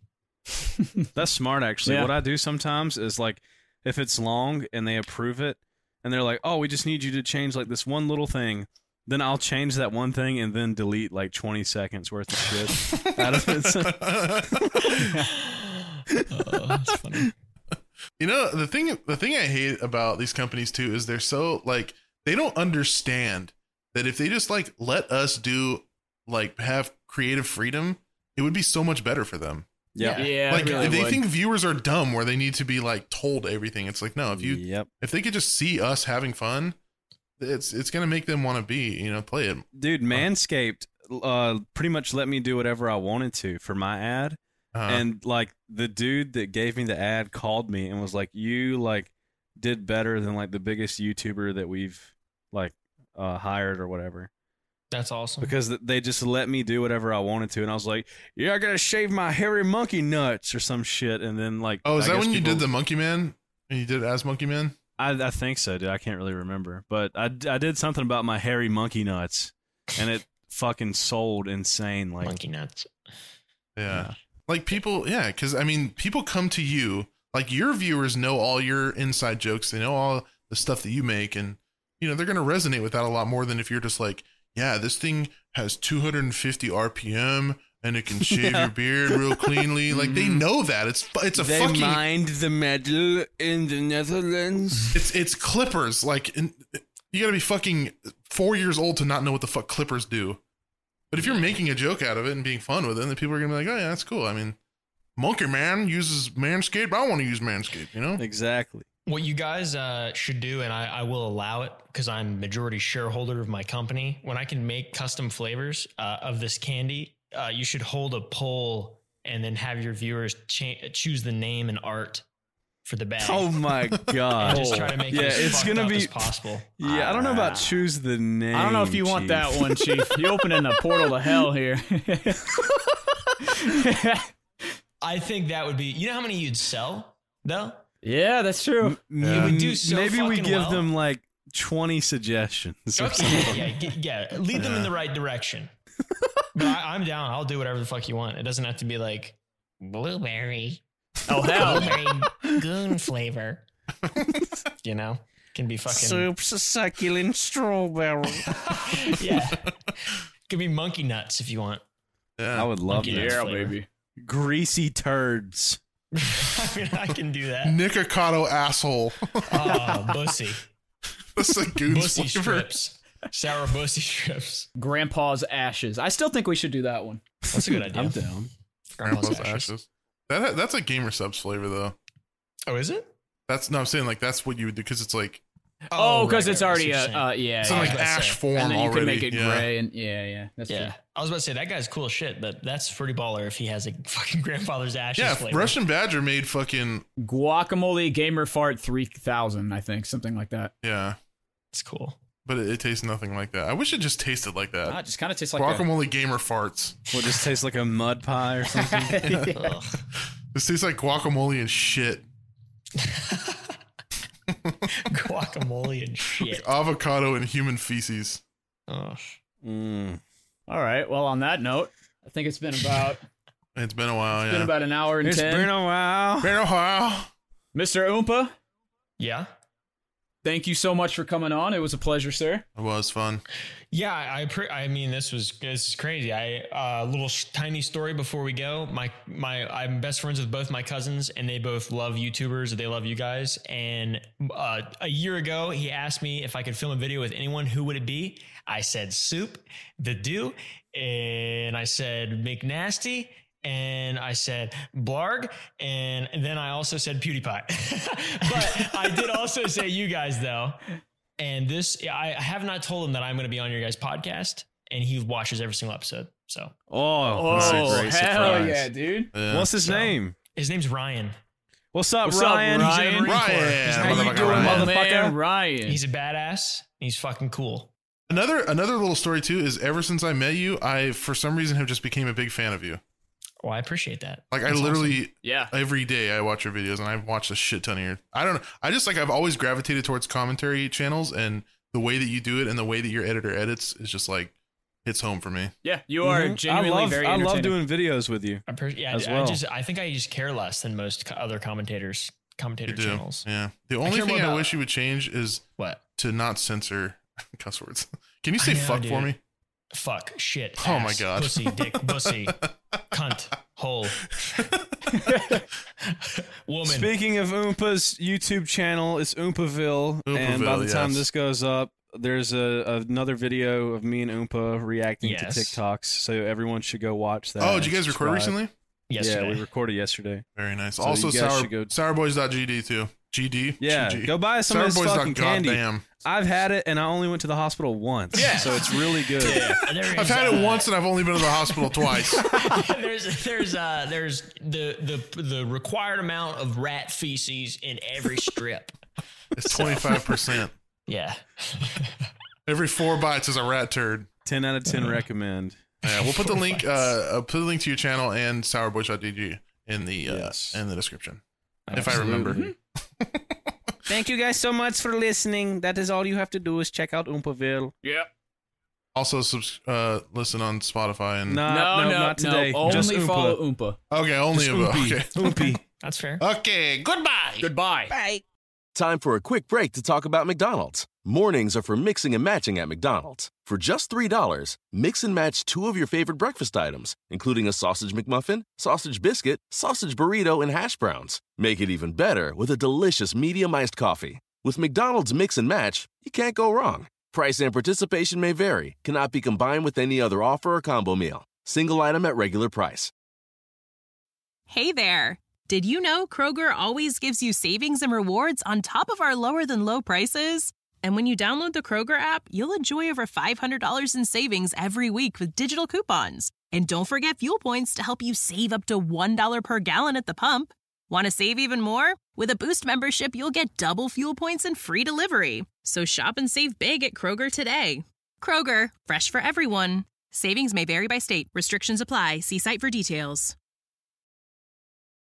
them. That's smart, actually. Yeah. What I do sometimes is like, if it's long and they approve it, and they're like, "Oh, we just need you to change like this one little thing," then I'll change that one thing and then delete like twenty seconds worth of shit out of it. So- Oh, that's funny. You know, the thing the thing I hate about these companies too is they're so like they don't understand that if they just like let us do like have creative freedom, it would be so much better for them. yeah. Yeah, like it really they would. think viewers are dumb where they need to be like told everything. It's like, no, if you Yep. if they could just see us having fun, it's it's gonna make them want to be, you know, play it. Dude, Manscaped uh, pretty much let me do whatever I wanted to for my ad. Uh, And like the dude that gave me the ad called me and was like, "You like did better than like the biggest YouTuber that we've like uh, hired or whatever." That's awesome. Because th- they just let me do whatever I wanted to, and I was like, "Yeah, I gotta shave my hairy monkey nuts or some shit." And then like, oh, is I that guess when you people- did the Monkey Man? And you did it as Monkey Man? I I think so, dude. I can't really remember, but I, I did something about my hairy monkey nuts, and it fucking sold insane. Like, Monkey nuts. Yeah. Yeah. Like people, yeah, because I mean, people come to you, like your viewers know all your inside jokes. They know all the stuff that you make, and you know they're gonna resonate with that a lot more than if you're just like, yeah, this thing has two hundred fifty R P M and it can shave Yeah. your beard real cleanly. Like they know that it's fu- it's a fucking mined the metal in the Netherlands. it's it's clippers. Like in, you gotta be fucking four years old to not know what the fuck clippers do. But if you're making a joke out of it and being fun with it, then people are gonna be like, oh yeah, that's cool. I mean, Monkey Man uses Manscaped. I want to use Manscaped. You know? Exactly. What you guys uh, should do, and I, I will allow it because I'm majority shareholder of my company. When I can make custom flavors uh, of this candy, uh, you should hold a poll and then have your viewers cha- choose the name and art for the bag. Oh my god. and just try to make yeah, it as it's fucked gonna up be as possible. Yeah, I don't know about choose the name. I don't know if you want Chief. that one, Chief. You're opening a portal to hell here. I think that would be. You know how many you'd sell though? Yeah, that's true. It would do so Maybe we fucking give well. them like twenty suggestions. Or Okay, something. yeah, yeah, yeah, yeah. Lead them in the right direction. But I, I'm down. I'll do whatever the fuck you want. It doesn't have to be like blueberry, Oh, hell. blueberry goon flavor. You know, can be fucking succulent strawberry. yeah. Could be monkey nuts if you want. Yeah. I would love Monkey that. nuts Yeah, flavor. baby. Greasy turds. I mean, I can do that. Nikocado asshole. Oh, bussy, That's a goose bussy flavor. strips, sour bussy strips. Grandpa's ashes. I still think we should do that one. That's a good idea. I'm down. Grandpa's Grandpa's ashes. ashes. That that's a gamer subs flavor though. Oh, is it? That's no, I'm saying like that's what you would do because it's like Oh, because right, it's right, already that's a what you're uh, saying. yeah, it's in yeah. like I was about to ash say. form And then you already. can make it yeah. gray and yeah, yeah. That's Yeah, true. I was about to say that guy's cool as shit, but that's pretty baller if he has a fucking grandfather's ashes Yeah, flavor. Russian Badger made fucking Guacamole Gamer Fart three thousand, I think, something like that. yeah, It's cool. but it, it tastes nothing like that. I wish it just tasted like that. Ah, it just kind of tastes like Guacamole gamer farts. What, just tastes like a mud pie or something? Ugh. This tastes like guacamole and shit. Guacamole and shit. Avocado and human feces. Ugh. Mm. a. All right. Well, on that note, I think it's been about It's been a while. it's yeah. been about an hour and It's ten. been a while. Been a while. Mister Oompa, Yeah. thank you so much for coming on. It was a pleasure, sir. It was fun. Yeah, I pre- I mean this was this is crazy. I a uh, little sh- tiny story before we go. My my I'm best friends with both my cousins, and they both love YouTubers. They love you guys. And uh, a year ago, he asked me if I could film a video with anyone. Who would it be? I said Soup, the Do, and I said McNasty. And I said Blarg, and, and then I also said PewDiePie. But I did also say you guys, though. And this, I have not told him that I'm going to be on your guys' podcast, and he watches every single episode. So Oh, that's a Oh, great hell surprise. yeah, dude. Yeah. What's his So- name? his name's Ryan. What's up, What's up, Ryan? Ryan? He's in the Marine Corps. Ryan, He's, How you motherfucker doing, Ryan. My motherfucker? man, Ryan. he's a badass. He's fucking cool. Another another little story too is ever since I met you, I for some reason have just became a big fan of you. Well, I appreciate that. Like That's I literally yeah. every day I watch your videos and I've watched a shit ton of your. I don't know. I just like I've always gravitated towards commentary channels and the way that you do it and the way that your editor edits is just like hits home for me. Yeah, you are Mhm. genuinely I love, very I entertaining. love doing videos with you. I per- yeah, as I, well. I just I think I just care less than most co- other commentators commentator You do. channels. Yeah. The only care more thing I about- wish you would change is What? to not censor cuss words. Can you I say know, fuck dude. for me? Fuck, shit, Oh my ass, God. pussy, dick, bussy, cunt, hole, woman. Speaking of Oompa's YouTube channel, it's Oompaville, and by Oompaville, the time yes. this goes up, there's a another video of me and Oompa reacting Yes. to TikToks, so everyone should go watch that. Oh, did you and guys record subscribe. recently? Yesterday. Yeah, we recorded yesterday. Very nice. So also, you guys sour, should go- sourboys.gd too. G D? Yeah, G G. go buy some of this fucking candy. Goddamn. I've had it, and I only went to the hospital once. Yeah. So it's really good. Yeah, there I've is, had it uh, once and I've only been to the hospital twice. there's there's uh there's the the the required amount of rat feces in every strip. It's twenty-five percent. Yeah. Every four bites is a rat turd. ten out of ten recommend. Yeah, we'll put the Four link. bites. Uh, I'll put the link to your channel and sourboys.dg in the uh, Yes. in the description, if I remember. Thank you guys so much for listening. That is all you have to do is check out Oompaville. Yeah. Also, subs- uh, listen on Spotify and No, no, no, no, not today. no. Just Only Oompa. follow Oompa. okay, only Just about Oompy. okay. Oompy. That's fair. Okay, goodbye. Goodbye. Time for a quick break to talk about McDonald's. Mornings are for mixing and matching at McDonald's. For just three dollars, mix and match two of your favorite breakfast items, including a sausage McMuffin, sausage biscuit, sausage burrito, and hash browns. Make it even better with a delicious medium iced coffee. With McDonald's Mix and Match, you can't go wrong. Price and participation may vary, cannot be combined with any other offer or combo meal. Single item at regular price. Hey there. Did you know Kroger always gives you savings and rewards on top of our lower than low prices? And when you download the Kroger app, you'll enjoy over five hundred dollars in savings every week with digital coupons. And don't forget fuel points to help you save up to one dollar per gallon at the pump. Want to save even more? With a Boost membership, you'll get double fuel points and free delivery. So shop and save big at Kroger today. Kroger, fresh for everyone. Savings may vary by state. Restrictions apply. See site for details.